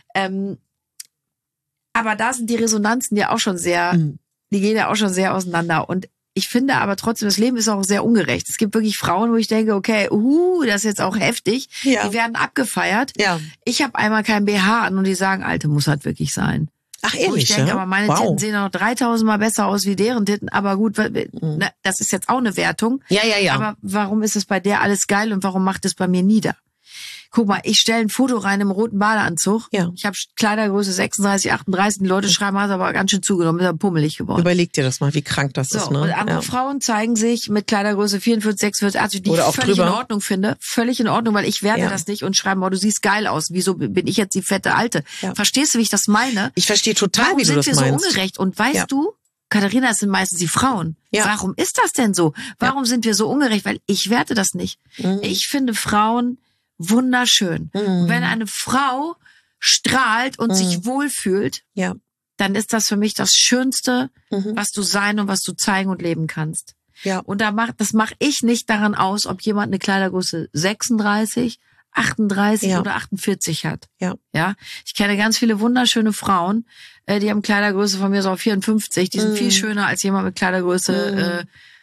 Aber da sind die Resonanzen ja auch schon sehr, die gehen ja auch schon sehr auseinander. Und ich finde aber trotzdem, das Leben ist auch sehr ungerecht. Es gibt wirklich Frauen, wo ich denke, okay, das ist jetzt auch heftig. Ja. Die werden abgefeiert. Ja. Ich habe einmal kein BH an und die sagen, Alte, muss halt wirklich sein. Ach ehrlich, wo ich denke, aber meine Titten sehen noch 3000 Mal besser aus wie deren Titten. Aber gut, das ist jetzt auch eine Wertung. Ja. Aber warum ist es bei der alles geil und warum macht es bei mir nieder? Guck mal, ich stelle ein Foto rein im roten Badeanzug. Ja. Ich habe Kleidergröße 36, 38. Die Leute schreiben, hast aber ganz schön zugenommen, ist aber pummelig geworden. Überleg dir das mal, wie krank das ist. Ne? Und andere Frauen zeigen sich mit Kleidergröße 44, 46, 80, die ich völlig in Ordnung finde. Völlig in Ordnung, weil ich werte das nicht und schreiben, du siehst geil aus. Wieso bin ich jetzt die fette Alte? Ja. Verstehst du, wie ich das meine? Ich verstehe total, wie du das meinst. Warum sind wir so ungerecht? Und weißt du, Katharina, es sind meistens die Frauen. Ja. Warum ist das denn so? Warum sind wir so ungerecht? Weil ich werte das nicht. Ich finde Frauen wunderschön. Und wenn eine Frau strahlt und sich wohlfühlt, dann ist das für mich das Schönste, was du sein und was du zeigen und leben kannst. Ja. Und das mache ich nicht daran aus, ob jemand eine Kleidergröße 36, 38 oder 48 hat. Ja. Ich kenne ganz viele wunderschöne Frauen, die haben Kleidergröße von mir so auf 54, die sind viel schöner als jemand mit Kleidergröße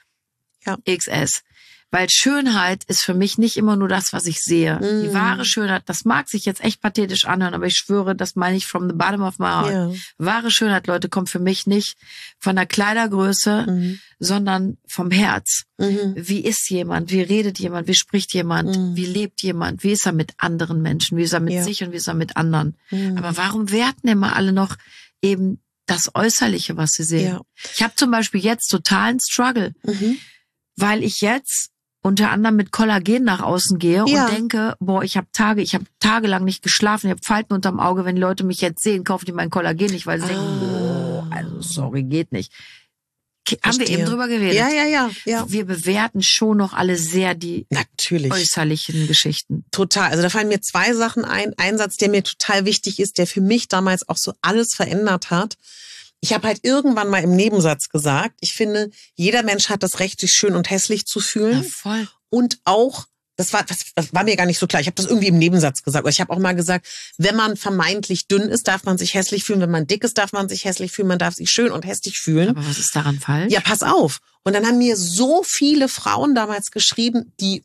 XS. Weil Schönheit ist für mich nicht immer nur das, was ich sehe. Die wahre Schönheit, das mag sich jetzt echt pathetisch anhören, aber ich schwöre, das meine ich from the bottom of my heart. Wahre Schönheit, Leute, kommt für mich nicht von der Kleidergröße, sondern vom Herz. Wie ist jemand? Wie redet jemand? Wie spricht jemand? Wie lebt jemand? Wie ist er mit anderen Menschen? Wie ist er mit sich und wie ist er mit anderen? Aber warum werten immer alle noch eben das Äußerliche, was sie sehen? Ja. Ich habe zum Beispiel jetzt totalen Struggle, weil ich jetzt unter anderem mit Kollagen nach außen gehe und denke, ich habe tagelang nicht geschlafen, ich habe Falten unterm Auge, wenn die Leute mich jetzt sehen, kaufen die mein Kollagen nicht, weil sie denken, also sorry, geht nicht. Haben wir eben drüber geredet. Ja. Wir bewerten schon noch alle sehr die äußerlichen Geschichten. Total. Also da fallen mir 2 Sachen ein. Ein Satz, der mir total wichtig ist, der für mich damals auch so alles verändert hat. Ich habe halt irgendwann mal im Nebensatz gesagt, ich finde, jeder Mensch hat das Recht, sich schön und hässlich zu fühlen. Ja, voll. Und auch Das war mir gar nicht so klar. Ich habe das irgendwie im Nebensatz gesagt. Oder ich habe auch mal gesagt, wenn man vermeintlich dünn ist, darf man sich hässlich fühlen. Wenn man dick ist, darf man sich hässlich fühlen. Man darf sich schön und hässlich fühlen. Aber was ist daran falsch? Ja, pass auf. Und dann haben mir so viele Frauen damals geschrieben, die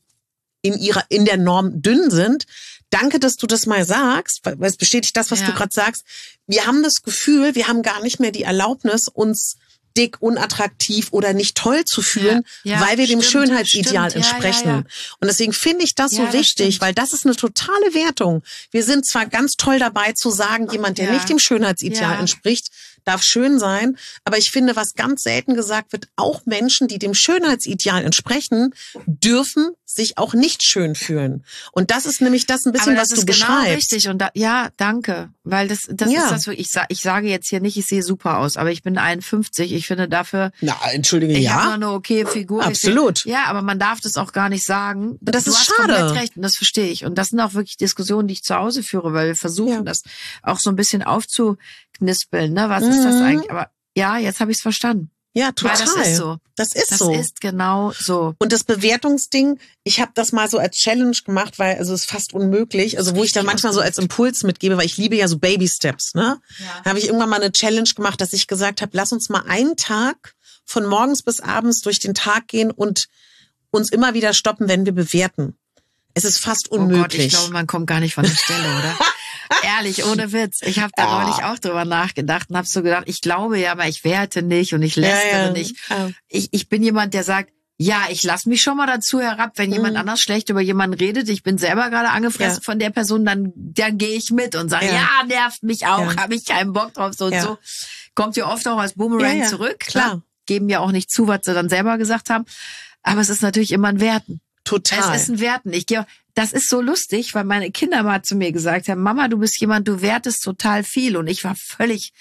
in der Norm dünn sind. Danke, dass du das mal sagst, weil es bestätigt das, was du gerade sagst. Wir haben das Gefühl, wir haben gar nicht mehr die Erlaubnis, uns dick, unattraktiv oder nicht toll zu fühlen, weil wir dem Schönheitsideal entsprechen. Ja. Und deswegen finde ich das so wichtig, weil das ist eine totale Wertung. Wir sind zwar ganz toll dabei zu sagen, jemand, der nicht dem Schönheitsideal entspricht, darf schön sein, aber ich finde, was ganz selten gesagt wird, auch Menschen, die dem Schönheitsideal entsprechen, dürfen sich auch nicht schön fühlen. Und das ist nämlich das ein bisschen, was du beschreibst. Das ist genau richtig. Und danke. Weil das ist das, ich sage jetzt hier nicht, ich sehe super aus, aber ich bin 51. Ich finde dafür... Na, entschuldige, ich habe eine okay Figur. Absolut. Aber man darf das auch gar nicht sagen. Und das ist schade. Du hast komplett recht und das verstehe ich. Und das sind auch wirklich Diskussionen, die ich zu Hause führe, weil wir versuchen, das auch so ein bisschen aufzuknispeln. Ne? Was ist das eigentlich? Aber jetzt habe ich es verstanden. Ja, total. Weil das ist so. Das ist so. Das ist genau so. Und das Bewertungsding, ich habe das mal so als Challenge gemacht, weil es ist fast unmöglich, also wo ich dann manchmal so als Impuls mitgebe, weil ich liebe ja so Baby Steps, ne? Ja. Da habe ich irgendwann mal eine Challenge gemacht, dass ich gesagt habe, lass uns mal einen Tag von morgens bis abends durch den Tag gehen und uns immer wieder stoppen, wenn wir bewerten. Es ist fast unmöglich. Oh Gott, ich glaube, man kommt gar nicht von der Stelle, oder? Ehrlich, ohne Witz. Ich habe da neulich auch drüber nachgedacht und habe so gedacht, ich glaube ja, aber ich werte nicht und ich lästere nicht. Ich bin jemand, der sagt, ja, ich lasse mich schon mal dazu herab, wenn jemand anders schlecht über jemanden redet. Ich bin selber gerade angefressen von der Person, dann gehe ich mit und sage, nervt mich auch, habe ich keinen Bock drauf, so und so. Kommt ja oft auch als Boomerang zurück. Klar, geben ja auch nicht zu, was sie dann selber gesagt haben. Aber es ist natürlich immer ein Werten. Total. Es ist ein Werten. Das ist so lustig, weil meine Kinder mal zu mir gesagt haben, Mama, du bist jemand, du wertest total viel. Und ich war völlig,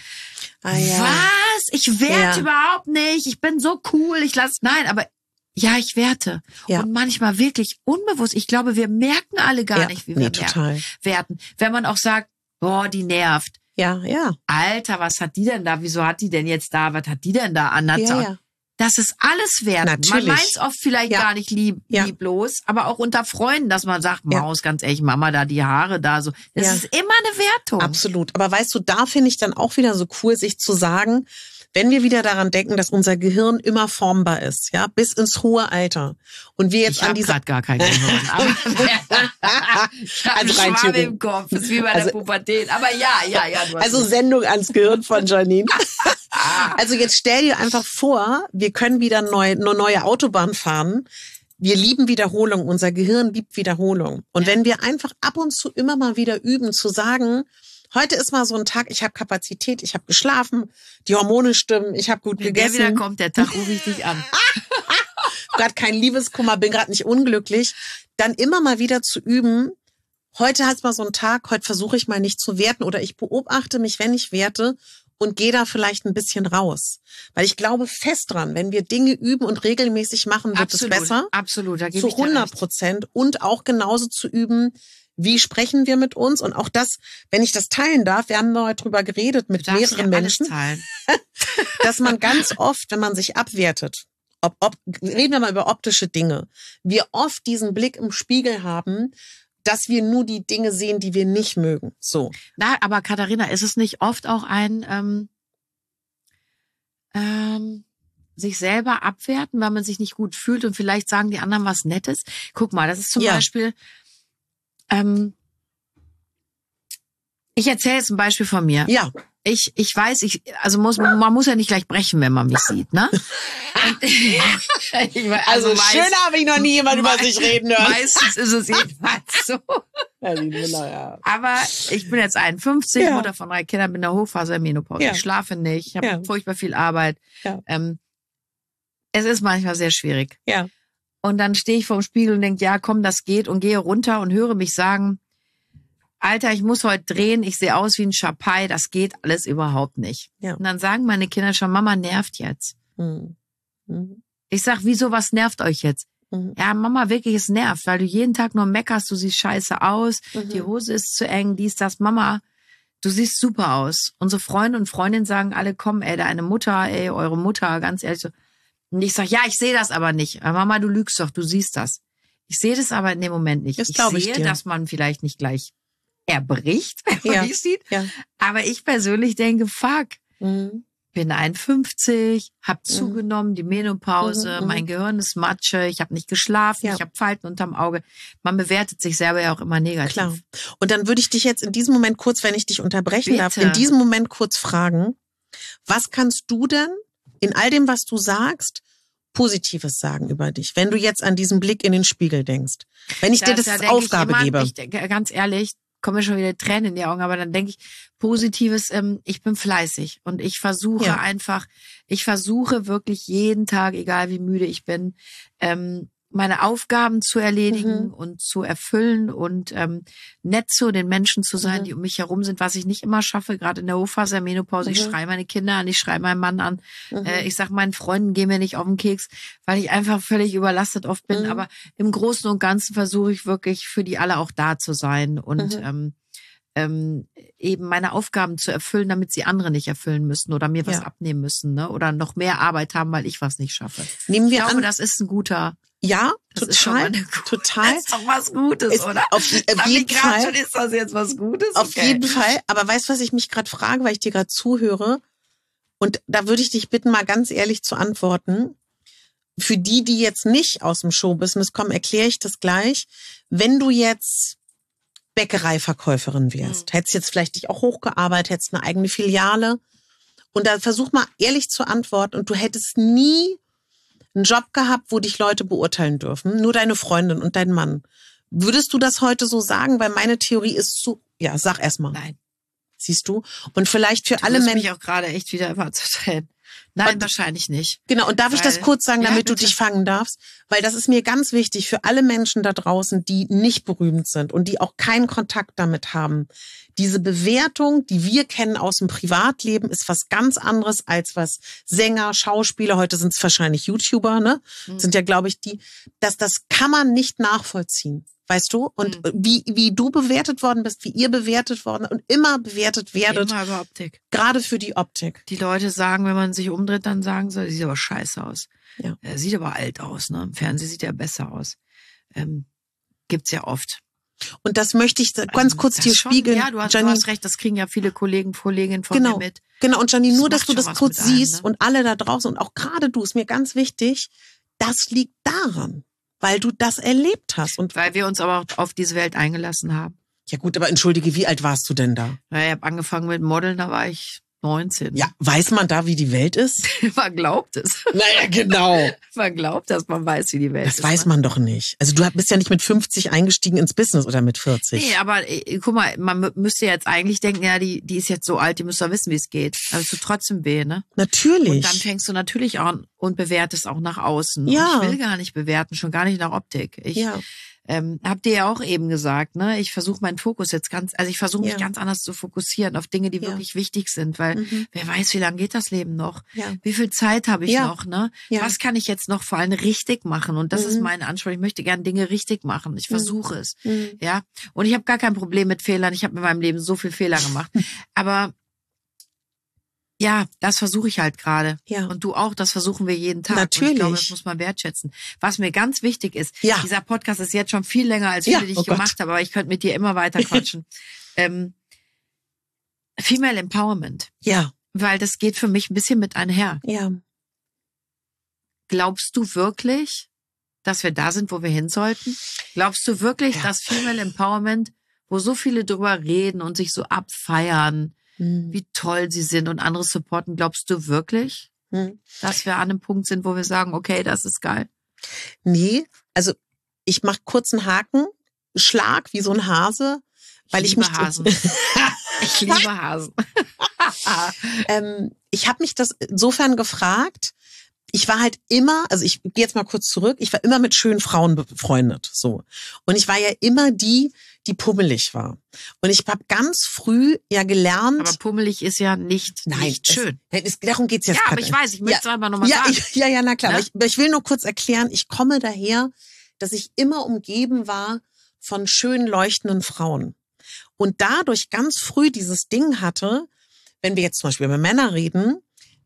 was? Ich werte überhaupt nicht. Ich bin so cool. Nein, aber ich werte. Ja. Und manchmal wirklich unbewusst. Ich glaube, wir merken alle gar nicht, wie wir werten. Wenn man auch sagt, boah, die nervt. Ja. Alter, was hat die denn da? Wieso hat die denn jetzt da? Was hat die denn da anders? Ja. Das ist alles wert. Natürlich. Man meint es oft vielleicht gar nicht lieblos, aber auch unter Freunden, dass man sagt, Maus, ganz ehrlich, Mama, da die Haare da so. Das ist immer eine Wertung. Absolut. Aber weißt du, da finde ich dann auch wieder so cool, sich zu sagen, wenn wir wieder daran denken, dass unser Gehirn immer formbar ist, bis ins hohe Alter. Und wir jetzt an dieser... Ich habe gerade gar kein Gehirn. Also rein Schwamm im Kopf, ist wie bei der Pubertät. Aber also Sendung ans Gehirn von Janine. Also jetzt stell dir einfach vor, wir können wieder eine neue Autobahn fahren. Wir lieben Wiederholung, unser Gehirn liebt Wiederholung. Und wenn wir einfach ab und zu immer mal wieder üben, zu sagen, heute ist mal so ein Tag, ich habe Kapazität, ich habe geschlafen, die Hormone stimmen, ich habe gut gegessen. Wenn der wieder kommt, der Tag rufe ich dich an. Gerade kein Liebeskummer, bin gerade nicht unglücklich. Dann immer mal wieder zu üben, heute hat's mal so ein Tag, heute versuche ich mal nicht zu werten oder ich beobachte mich, wenn ich werte und gehe da vielleicht ein bisschen raus. Weil ich glaube fest dran, wenn wir Dinge üben und regelmäßig machen, wird es besser. Absolut, da gebe ich dir recht. Zu 100%. Und auch genauso zu üben, wie sprechen wir mit uns? Und auch das, wenn ich das teilen darf, wir haben heute drüber geredet mit mehreren Menschen, dass man ganz oft, wenn man sich abwertet, reden wir mal über optische Dinge, wir oft diesen Blick im Spiegel haben, dass wir nur die Dinge sehen, die wir nicht mögen. So. Na, aber Katharina, ist es nicht oft auch ein sich selber abwerten, weil man sich nicht gut fühlt und vielleicht sagen die anderen was Nettes? Guck mal, das ist zum Beispiel... ich erzähle jetzt ein Beispiel von mir. Ja. Ich weiß, man muss ja nicht gleich brechen, wenn man mich sieht, ne? Also schön habe ich noch nie jemand über sich reden hören. Meistens ist es jedenfalls so. Aber ich bin jetzt 51, Mutter von 3 Kindern, bin in der Hochphase der Menopause. Ich schlafe nicht, ich habe furchtbar viel Arbeit. Ja. Es ist manchmal sehr schwierig. Ja. Und dann stehe ich vorm Spiegel und denke, ja, komm, das geht und gehe runter und höre mich sagen, Alter, ich muss heute drehen, ich sehe aus wie ein Schapai, das geht alles überhaupt nicht. Ja. Und dann sagen meine Kinder schon, Mama nervt jetzt. Mhm. Ich sag, wieso, was nervt euch jetzt? Ja, Mama, wirklich, es nervt, weil du jeden Tag nur meckerst, du siehst scheiße aus, die Hose ist zu eng, dies, das. Mama, du siehst super aus. Unsere Freunde und Freundinnen sagen alle, komm, deine Mutter, eure Mutter, ganz ehrlich so. Und ich sag, ja, ich sehe das aber nicht. Mama, du lügst doch, du siehst das. Ich sehe das aber in dem Moment nicht. Das Ich glaube ich sehe, dir. dass man vielleicht nicht gleich erbricht, wenn man Ja. mich sieht. Ja. Aber ich persönlich denke, fuck, Mhm. bin 51, habe zugenommen, die Menopause, Mhm. mein Gehirn ist Matsche, ich habe nicht geschlafen, Ja. ich habe Falten unterm Auge. Man bewertet sich selber ja auch immer negativ. Klar. Und dann würde ich dich jetzt in diesem Moment kurz, wenn ich dich unterbrechen darf, Bitte. in diesem Moment kurz fragen, was kannst du denn in all dem, was du sagst, Positives sagen über dich, wenn du jetzt an diesen Blick in den Spiegel denkst? Wenn ich dir das als denke Aufgabe ich immer, gebe. Ganz ehrlich, kommen mir schon wieder Tränen in die Augen, aber dann denke ich, Positives, ich bin fleißig und ich versuche wirklich jeden Tag, egal wie müde ich bin, meine Aufgaben zu erledigen und zu erfüllen und nett zu den Menschen zu sein, die um mich herum sind, was ich nicht immer schaffe, gerade in der Hochphase der Menopause. Ich schreie meine Kinder an, ich schreie meinen Mann an. Ich sag meinen Freunden, geh mir nicht auf den Keks, weil ich einfach völlig überlastet oft bin. Aber im Großen und Ganzen versuche ich wirklich für die alle auch da zu sein und eben meine Aufgaben zu erfüllen, damit sie andere nicht erfüllen müssen oder mir was abnehmen müssen, ne? Oder noch mehr Arbeit haben, weil ich was nicht schaffe. Nehmen wir Ich glaube, an, das ist ein guter. ja, Das ist schon mal total, eine total. Das ist doch was Gutes, Ist oder? auf jeden Fall. Schon ist das jetzt was Gutes? Auf Okay. jeden Fall. Aber weißt du, was ich mich gerade frage, weil ich dir gerade zuhöre? Und da würde ich dich bitten, mal ganz ehrlich zu antworten. Für die, die jetzt nicht aus dem Showbusiness kommen, erkläre ich das gleich. Wenn du jetzt Bäckereiverkäuferin wärst, hättest jetzt vielleicht dich auch hochgearbeitet, hättest eine eigene Filiale. Und da versuch mal ehrlich zu antworten und du hättest nie einen Job gehabt, wo dich Leute beurteilen dürfen. Nur deine Freundin und dein Mann. Würdest du das heute so sagen? Weil meine Theorie ist so, ja, sag erst mal. Nein. Siehst du? Und vielleicht für Du alle wirst Menschen. mich auch gerade echt wieder immer zu tränen. Nein, Und- wahrscheinlich nicht. Genau, und darf ich das Weil- kurz sagen, Ja, damit du bitte. dich fangen darfst? Weil das ist mir ganz wichtig für alle Menschen da draußen, die nicht berühmt sind und die auch keinen Kontakt damit haben. Diese Bewertung, die wir kennen aus dem Privatleben, ist was ganz anderes als was Sänger, Schauspieler, heute sind es wahrscheinlich YouTuber, ne? Sind ja, glaube ich, das kann man nicht nachvollziehen. Weißt du? Und wie du bewertet worden bist, wie ihr bewertet worden und immer bewertet werdet, Immer über Optik. gerade für die Optik. Die Leute sagen, wenn man sich umdreht, dann sagen sie, sieht aber scheiße aus. Ja. Er sieht aber alt aus, ne? Im Fernsehen sieht er besser aus. Gibt's ja oft. Und das möchte ich ganz kurz Das dir schon, spiegeln. Ja, du hast Janine. recht, das kriegen ja viele Kollegen, Kolleginnen von Genau. mir mit. Genau, und Janine, Das nur, dass macht du schon das was kurz mit einem, siehst ne? und alle da draußen und auch gerade du, ist mir ganz wichtig, das liegt daran, weil du das erlebt hast. Und Weil wir uns aber auch auf diese Welt eingelassen haben. ja gut, aber entschuldige, wie alt warst du denn da? Ja, ich habe angefangen mit Modeln, da war ich 19. Ja, weiß man da, wie die Welt ist? Man glaubt es. Naja, genau. Man glaubt, dass man weiß, wie die Welt ist. Das weiß man doch nicht. Also du bist ja nicht mit 50 eingestiegen ins Business oder mit 40. Nee, aber guck mal, man müsste jetzt eigentlich denken, ja, die ist jetzt so alt, die müsste doch wissen, wie es geht. Aber es tut trotzdem weh, ne? Natürlich. Und dann fängst du natürlich an und bewertest auch nach außen. Ja. Und ich will gar nicht bewerten, schon gar nicht nach Optik. Ich Ja. hab dir ja auch eben gesagt, ne? Ich versuche meinen Fokus jetzt ich versuche mich Ja. ganz anders zu fokussieren auf Dinge, die Ja. wirklich wichtig sind, weil wer weiß, wie lange geht das Leben noch? Ja. Wie viel Zeit habe ich Ja. noch, ne? Ja. Was kann ich jetzt noch vor allem richtig machen? Und das ist mein Anspruch. Ich möchte gerne Dinge richtig machen. Ich versuche es. Ja. Und ich habe gar kein Problem mit Fehlern. Ich habe in meinem Leben so viel Fehler gemacht. Aber ja, das versuche ich halt gerade. Ja. Und du auch, das versuchen wir jeden Tag. Und Natürlich. ich glaube, das muss man wertschätzen. Was mir ganz wichtig ist, Ja. dieser Podcast ist jetzt schon viel länger als viele, Ja, die ich oh Gott. gemacht habe, aber ich könnte mit dir immer weiter quatschen. Female Empowerment, Ja. weil das geht für mich ein bisschen mit einher. Ja. Glaubst du wirklich, dass wir da sind, wo wir hin sollten? Glaubst du wirklich, Ja. dass Female Empowerment, wo so viele drüber reden und sich so abfeiern, wie toll sie sind und andere supporten, glaubst du wirklich, dass wir an einem Punkt sind, wo wir sagen, okay, das ist geil? Nee, also ich mache kurz einen Haken, Schlag wie so ein Hase, weil ich liebe mich Hasen. Ich liebe Hasen. ich habe mich das insofern gefragt. Ich war halt immer, also ich gehe jetzt mal kurz zurück, ich war immer mit schönen Frauen befreundet, so. Und ich war ja immer die pummelig war. Und ich habe ganz früh ja gelernt. Aber pummelig ist ja nicht schön. Darum geht's jetzt Ja, aber gerade. ich weiß, ich möchte es einfach nochmal sagen. Ja, na klar. Ne? Aber ich will nur kurz erklären, ich komme daher, dass ich immer umgeben war von schön leuchtenden Frauen. Und dadurch ganz früh dieses Ding hatte, wenn wir jetzt zum Beispiel über Männer reden,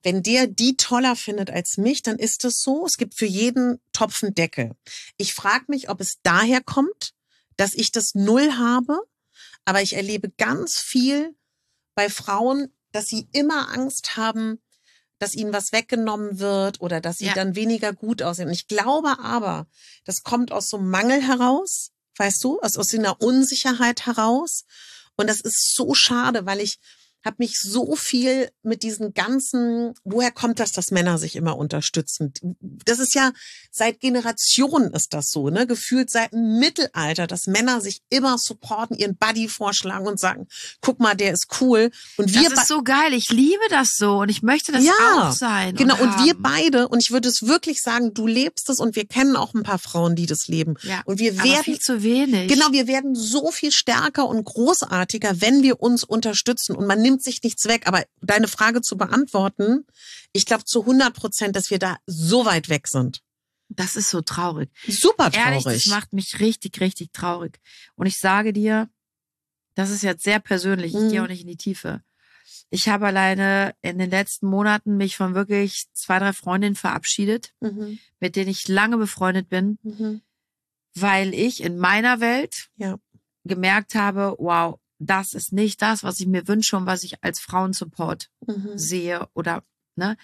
wenn der die toller findet als mich, dann ist es so. Es gibt für jeden Topf einen Deckel. Ich frage mich, ob es daher kommt, dass ich das Null habe. Aber ich erlebe ganz viel bei Frauen, dass sie immer Angst haben, dass ihnen was weggenommen wird oder dass sie dann weniger gut aussehen. Und ich glaube aber, das kommt aus so einem Mangel heraus, weißt du, aus einer Unsicherheit heraus. Und das ist so schade, weil ich habe mich so viel mit diesen ganzen, woher kommt das, dass Männer sich immer unterstützen? Das ist ja, seit Generationen ist das so, ne? Gefühlt seit dem Mittelalter, dass Männer sich immer supporten, ihren Buddy vorschlagen und sagen, guck mal, der ist cool. Und wir das ist so geil, ich liebe das so und ich möchte das auch sein. Genau, und wir beide, und ich würde es wirklich sagen, du lebst es und wir kennen auch ein paar Frauen, die das leben. Ja, und wir aber werden viel zu wenig. Genau, wir werden so viel stärker und großartiger, wenn wir uns unterstützen und man nimmt sich nichts weg. Aber deine Frage zu beantworten, ich glaube zu 100%, dass wir da so weit weg sind. Das ist so traurig. Super traurig. Ehrlich, das macht mich richtig, richtig traurig. Und ich sage dir, das ist jetzt sehr persönlich, ich gehe auch nicht in die Tiefe. Ich habe alleine in den letzten Monaten mich von wirklich 2, 3 Freundinnen verabschiedet, mit denen ich lange befreundet bin, weil ich in meiner Welt gemerkt habe, wow, das ist nicht das, was ich mir wünsche und was ich als Frauensupport sehe oder, ne,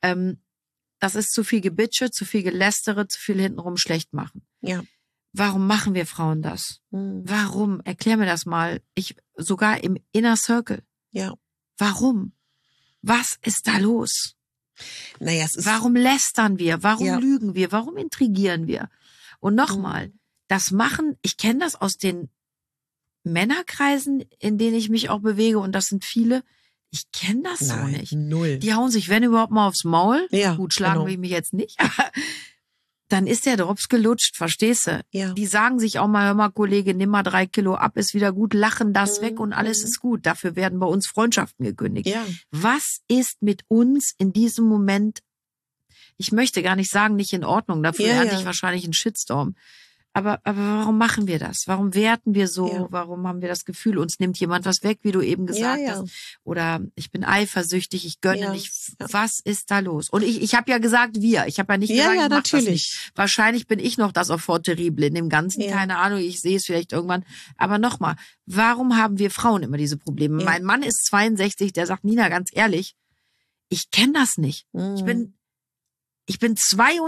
das ist zu viel Gebitsche, zu viel Gelästere, zu viel hintenrum schlecht machen. Ja. Warum machen wir Frauen das? Warum? Erklär mir das mal. Sogar im Inner Circle. Ja. Warum? Was ist da los? Naja, es ist. Warum lästern wir? Warum lügen wir? Warum intrigieren wir? Und nochmal, das machen, ich kenne das aus den Männerkreisen, in denen ich mich auch bewege, und das sind viele, ich kenne das so nicht. Null. Die hauen sich, wenn überhaupt, mal aufs Maul. Ja, gut, schlagen will ich mich jetzt nicht. Dann ist der Drops gelutscht, verstehst du? Ja. Die sagen sich auch mal, hör mal, Kollege, nimm mal 3 Kilo ab, ist wieder gut, lachen das weg und alles ist gut. Dafür werden bei uns Freundschaften gekündigt. Ja. Was ist mit uns in diesem Moment, ich möchte gar nicht sagen, nicht in Ordnung, dafür ernte ich wahrscheinlich einen Shitstorm. Aber warum machen wir das? Warum werten wir so? Ja. Warum haben wir das Gefühl, uns nimmt jemand was weg, wie du eben gesagt hast? Oder ich bin eifersüchtig, ich gönne nicht. Was ist da los? Und ich habe ja gesagt, wir. Ich habe ja nicht gesagt, ich mach das nicht. Wahrscheinlich bin ich noch das Enfant terrible in dem Ganzen. Keine Ahnung, ich sehe es vielleicht irgendwann. Aber nochmal, warum haben wir Frauen immer diese Probleme? Mein Mann ist 62, der sagt, Nina, ganz ehrlich, ich kenne das nicht. Ich bin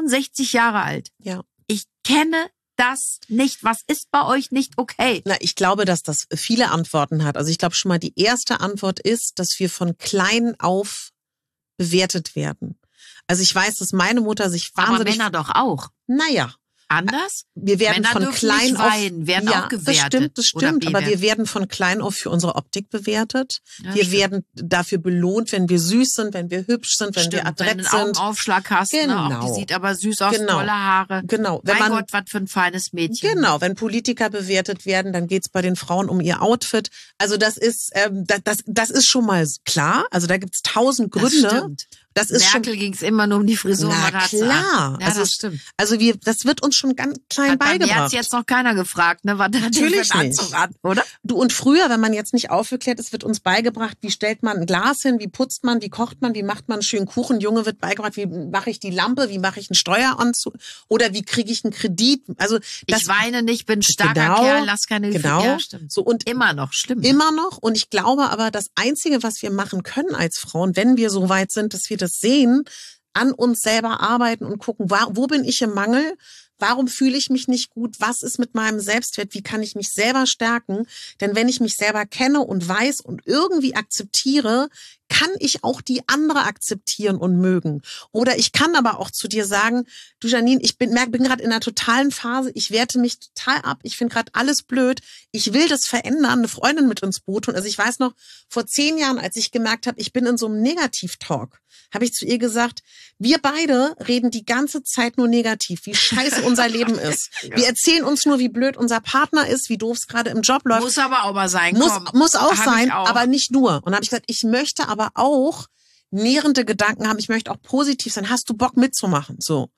62 Jahre alt. Ja. Ich kenne das nicht. Was ist bei euch nicht okay? Na, ich glaube, dass das viele Antworten hat. Also ich glaube schon mal, die erste Antwort ist, dass wir von klein auf bewertet werden. Also ich weiß, dass meine Mutter sich wahnsinnig... Aber Männer doch auch. Naja. Anders? Wir werden Männer von klein auf werden auch gewertet. Das stimmt, aber wir werden von klein auf für unsere Optik bewertet. Ja, wir werden dafür belohnt, wenn wir süß sind, wenn wir hübsch sind, wenn wir adrett wenn du einen Augenaufschlag hast, genau. Ne? Auch die sieht aber süß aus, tolle Haare. Genau. Mein Gott, was für ein feines Mädchen. Genau, wenn Politiker bewertet werden, dann geht's bei den Frauen um ihr Outfit. Also das ist das ist schon mal klar. Also da gibt's 1000 Gründe. Das stimmt. Das ist Merkel ging es immer nur um die Frisur. Na klar. Ja, das stimmt. Also das wird uns schon ganz klein beigebracht. Hat jetzt noch keiner gefragt, ne? Was natürlich nicht. An, oder? Du, und früher, wenn man jetzt nicht aufgeklärt ist, wird uns beigebracht, wie stellt man ein Glas hin, wie putzt man, wie kocht man, wie macht man einen schönen Kuchen. Junge wird beigebracht, wie mache ich die Lampe, wie mache ich einen Steueranzug oder wie kriege ich einen Kredit. Also ich weine nicht, bin starker Kerl, lass keine Gefühle. Ja, stimmt. So, und immer noch, schlimm. Immer noch. Und ich glaube aber, das Einzige, was wir machen können als Frauen, wenn wir so weit sind, dass wir das sehen, an uns selber arbeiten und gucken, wo bin ich im Mangel? Warum fühle ich mich nicht gut? Was ist mit meinem Selbstwert? Wie kann ich mich selber stärken? Denn wenn ich mich selber kenne und weiß und irgendwie akzeptiere, kann ich auch die andere akzeptieren und mögen. Oder ich kann aber auch zu dir sagen, du Janine, ich bin gerade in einer totalen Phase, ich werte mich total ab, ich finde gerade alles blöd, ich will das verändern, eine Freundin mit ins Boot tun. Also ich weiß noch, vor 10 Jahren, als ich gemerkt habe, ich bin in so einem Negativ-Talk, habe ich zu ihr gesagt, wir beide reden die ganze Zeit nur negativ, wie scheiße unser Leben ist. Ja. Wir erzählen uns nur, wie blöd unser Partner ist, wie doof es gerade im Job läuft. Muss aber auch mal sein. Muss auch sein, aber nicht nur. Und dann habe ich gesagt, ich möchte aber auch nährende Gedanken haben, ich möchte auch positiv sein. Hast du Bock mitzumachen? So.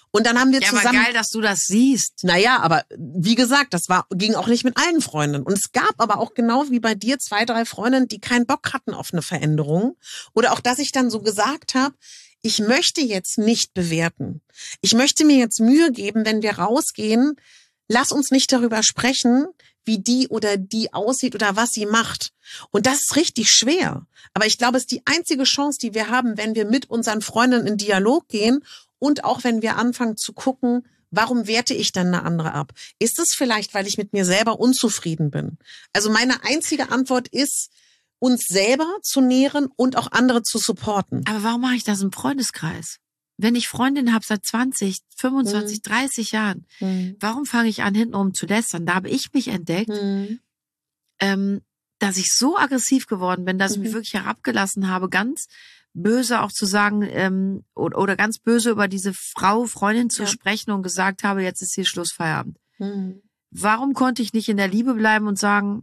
Und dann haben wir Ja, zusammen... aber geil, dass du das siehst. Naja, aber wie gesagt, ging auch nicht mit allen Freundinnen. Und es gab aber auch genau wie bei dir 2, 3 Freundinnen, die keinen Bock hatten auf eine Veränderung. Oder auch, dass ich dann so gesagt habe, ich möchte jetzt nicht bewerten. Ich möchte mir jetzt Mühe geben, wenn wir rausgehen, lass uns nicht darüber sprechen, wie die oder die aussieht oder was sie macht. Und das ist richtig schwer. Aber ich glaube, es ist die einzige Chance, die wir haben, wenn wir mit unseren Freundinnen in Dialog gehen und auch wenn wir anfangen zu gucken, warum werte ich dann eine andere ab? Ist es vielleicht, weil ich mit mir selber unzufrieden bin? Also meine einzige Antwort ist, uns selber zu nähren und auch andere zu supporten. Aber warum mache ich das im Freundeskreis? Wenn ich Freundinnen habe seit 20, 25, 30 Jahren, warum fange ich an, hintenrum zu lästern? Da habe ich mich entdeckt, dass ich so aggressiv geworden bin, dass ich mich wirklich herabgelassen habe, ganz böse auch zu sagen oder ganz böse über diese Freundin zu sprechen und gesagt habe, jetzt ist hier Schluss, Feierabend. Warum konnte ich nicht in der Liebe bleiben und sagen,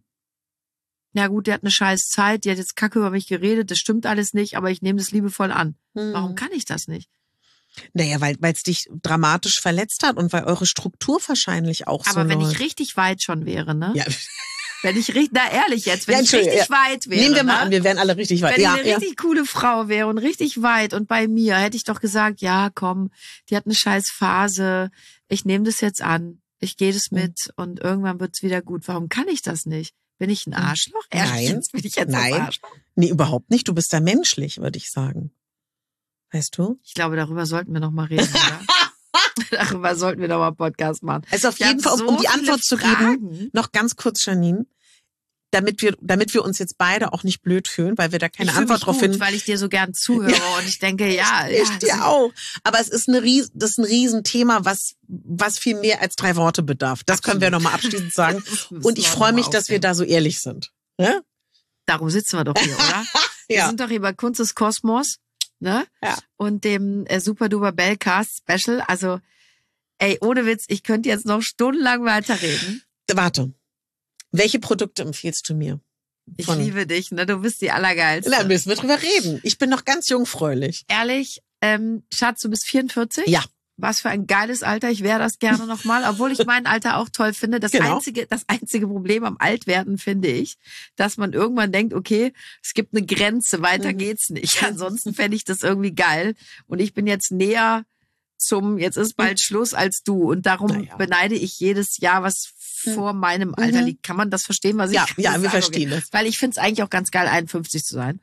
na gut, die hat eine scheiß Zeit, die hat jetzt Kacke über mich geredet, das stimmt alles nicht, aber ich nehme das liebevoll an. Warum kann ich das nicht? Naja, weil es dich dramatisch verletzt hat und weil eure Struktur wahrscheinlich auch so Aber wenn läuft. ich richtig weit schon wäre, ne? Ja. Wenn ich richtig, na ehrlich jetzt, wenn ich richtig weit wäre. Nehmen wir mal ne? an, wir wären alle richtig weit. Wenn ich eine richtig coole Frau wäre und richtig weit und bei mir, hätte ich doch gesagt, ja komm, die hat eine scheiß Phase, ich nehme das jetzt an, ich gehe das mit und irgendwann wird's wieder gut. Warum kann ich das nicht? Bin ich ein Arschloch? Nein. Bin ich jetzt ein Arschloch? Nee, überhaupt nicht. Du bist da menschlich, würde ich sagen. Weißt du? Ich glaube, darüber sollten wir noch mal reden, oder? Darüber sollten wir noch mal einen Podcast machen. Also auf jeden Fall, um die Antwort zu geben, noch ganz kurz, Janine, damit wir uns jetzt beide auch nicht blöd fühlen, weil wir da keine Antwort drauf finden. Weil ich dir so gern zuhöre und ich denke, ich dir auch. Aber es ist das ist ein Riesenthema, was viel mehr als 3 Worte bedarf. Das können wir noch mal abschließend sagen. Und ich freue mich, dass wir da so ehrlich sind. Ja? Darum sitzen wir doch hier, oder? Wir sind doch hier bei Kunst des Kosmos. Ne? Ja. Und dem Super Duper Bellcast Special. Also, ey, ohne Witz, ich könnte jetzt noch stundenlang weiterreden. Warte. Welche Produkte empfiehlst du mir? Ich liebe dich, ne? Du bist die Allergeilste. Na, müssen wir drüber reden. Ich bin noch ganz jungfräulich. Ehrlich, Schatz, du bist 44? Ja. Was für ein geiles Alter. Ich wäre das gerne nochmal, obwohl ich mein Alter auch toll finde. Das einzige Problem am Altwerden finde ich, dass man irgendwann denkt, okay, es gibt eine Grenze, weiter geht's nicht. Ansonsten fände ich das irgendwie geil. Und ich bin jetzt näher jetzt ist bald Schluss als du. Und darum beneide ich jedes Jahr, was vor meinem Alter liegt. Kann man das verstehen, was ich sage? Ja, wir verstehen das. Weil ich finde es eigentlich auch ganz geil, 51 zu sein.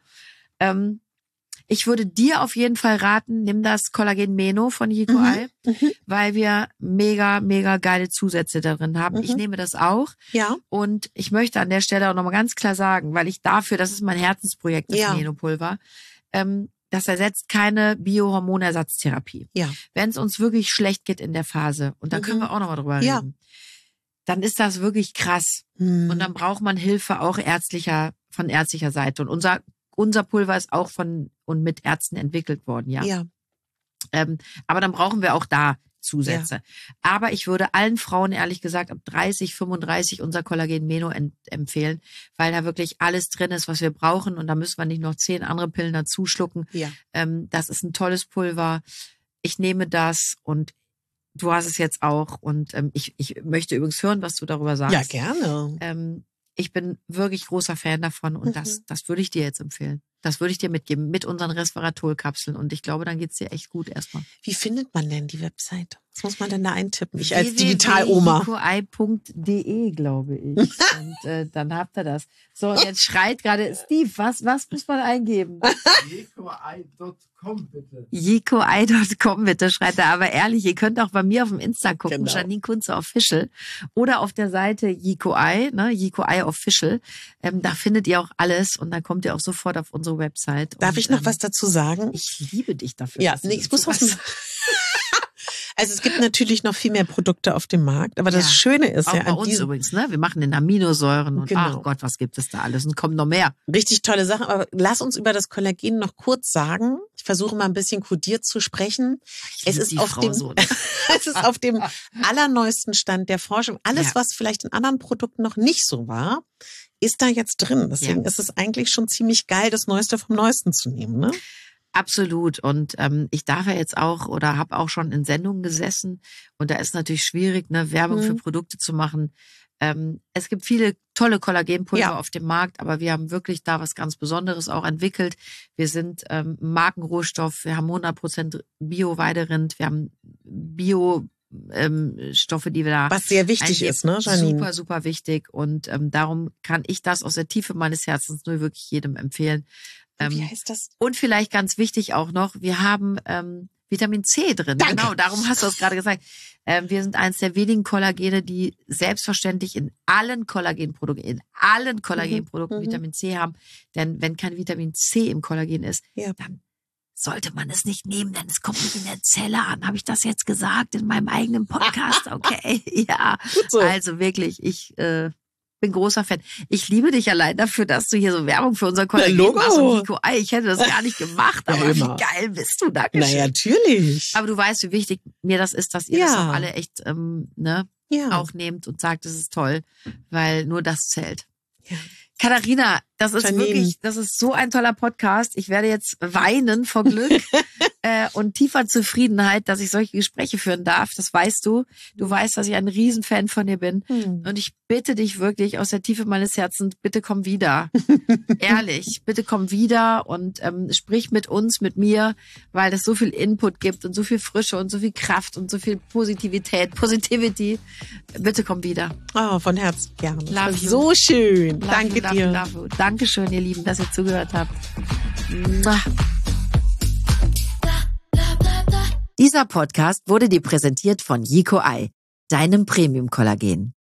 Ich würde dir auf jeden Fall raten, nimm das Collagen Meno von Yiko-Ai, weil wir mega, mega geile Zusätze darin haben. Ich nehme das auch. Ja. Und ich möchte an der Stelle auch nochmal ganz klar sagen, weil ich dafür, das ist mein Herzensprojekt, das Meno-Pulver, das ersetzt keine Biohormonersatztherapie. Ja. Wenn es uns wirklich schlecht geht in der Phase, und da können wir auch nochmal drüber reden, dann ist das wirklich krass. Und dann braucht man Hilfe auch von ärztlicher Seite. Und unser Pulver ist auch von und mit Ärzten entwickelt worden, ja. Aber dann brauchen wir auch da Zusätze. Ja. Aber ich würde allen Frauen, ehrlich gesagt, ab 30, 35 unser Collagen Meno empfehlen, weil da wirklich alles drin ist, was wir brauchen. Und da müssen wir nicht noch 10 andere Pillen dazu schlucken. Ja. Das ist ein tolles Pulver. Ich nehme das und du hast es jetzt auch. Und ich möchte übrigens hören, was du darüber sagst. Ja, gerne. Ich bin wirklich großer Fan davon und das würde ich dir jetzt empfehlen. Das würde ich dir mitgeben mit unseren Resveratrol-Kapseln und ich glaube, dann geht's dir echt gut erstmal. Wie findet man denn die Webseite? Was muss man denn da eintippen? Ich als Digital-Oma. www.yiko-ai.de, glaube ich. Und dann habt ihr das. So, und jetzt schreit gerade Steve, was muss man eingeben? Yiko-ai.com bitte. Yiko-ai.com bitte, schreit er. Aber ehrlich, ihr könnt auch bei mir auf dem Insta gucken, genau. Janine Kunze Official. Oder auf der Seite Yiko-ai, ne, Yiko-ai Official. Da findet ihr auch alles und dann kommt ihr auch sofort auf unsere Website. Darf ich noch was dazu sagen? Ich liebe dich dafür. Ja, ich muss was. Also es gibt natürlich noch viel mehr Produkte auf dem Markt, aber das Schöne ist auch bei uns übrigens, ne? Wir machen den Aminosäuren und ach Gott, was gibt es da alles und kommen noch mehr. Richtig tolle Sachen, aber lass uns über das Kollagen noch kurz sagen. Ich versuche mal ein bisschen kodiert zu sprechen. Es ist auf dem allerneuesten Stand der Forschung. Alles, was vielleicht in anderen Produkten noch nicht so war, ist da jetzt drin. Deswegen ist es eigentlich schon ziemlich geil, das Neueste vom Neuesten zu nehmen, ne? Absolut. Und ich darf ja jetzt auch oder habe auch schon in Sendungen gesessen. Und da ist natürlich schwierig, ne, Werbung für Produkte zu machen. Es gibt viele tolle Kollagenpulver auf dem Markt, aber wir haben wirklich da was ganz Besonderes auch entwickelt. Wir sind Markenrohstoff, wir haben 100% Bio-Weiderind, wir haben Bio Stoffe, die wir da was sehr wichtig ist, ne, Janine? Super, super wichtig. Und darum kann ich das aus der Tiefe meines Herzens nur wirklich jedem empfehlen. Wie heißt das? Und vielleicht ganz wichtig auch noch, wir haben Vitamin C drin. Danke. Genau, darum hast du es gerade gesagt. Wir sind eines der wenigen Kollagene, die selbstverständlich in allen Kollagenprodukten Vitamin C haben. Denn wenn kein Vitamin C im Kollagen ist, dann sollte man es nicht nehmen, denn es kommt nicht in der Zelle an. Habe ich das jetzt gesagt in meinem eigenen Podcast? Okay, ja. Gut so. Also wirklich, ich bin großer Fan. Ich liebe dich allein dafür, dass du hier so Werbung für unser Kollagen machst und Nico. Ich hätte das gar nicht gemacht, aber wie geil bist du? Dankeschön. Na natürlich. Aber du weißt, wie wichtig mir das ist, dass ihr das auch alle echt auch nehmt und sagt, das ist toll, weil nur das zählt. Ja. Katharina, das ist Janine. wirklich, das ist so ein toller Podcast. Ich werde jetzt weinen vor Glück und tiefer Zufriedenheit, dass ich solche Gespräche führen darf. Das weißt du. Du weißt, dass ich ein Riesenfan von dir bin. Und ich bitte dich wirklich aus der Tiefe meines Herzens, bitte komm wieder. Ehrlich, bitte komm wieder und sprich mit uns, mit mir, weil es so viel Input gibt und so viel Frische und so viel Kraft und so viel Positivity. Bitte komm wieder. Oh, von Herzen gerne. Love you. So schön. Danke dir. Love you. Dankeschön, ihr Lieben, dass ihr zugehört habt. Mua. Dieser Podcast wurde dir präsentiert von Yico Eye, deinem Premium-Kollagen.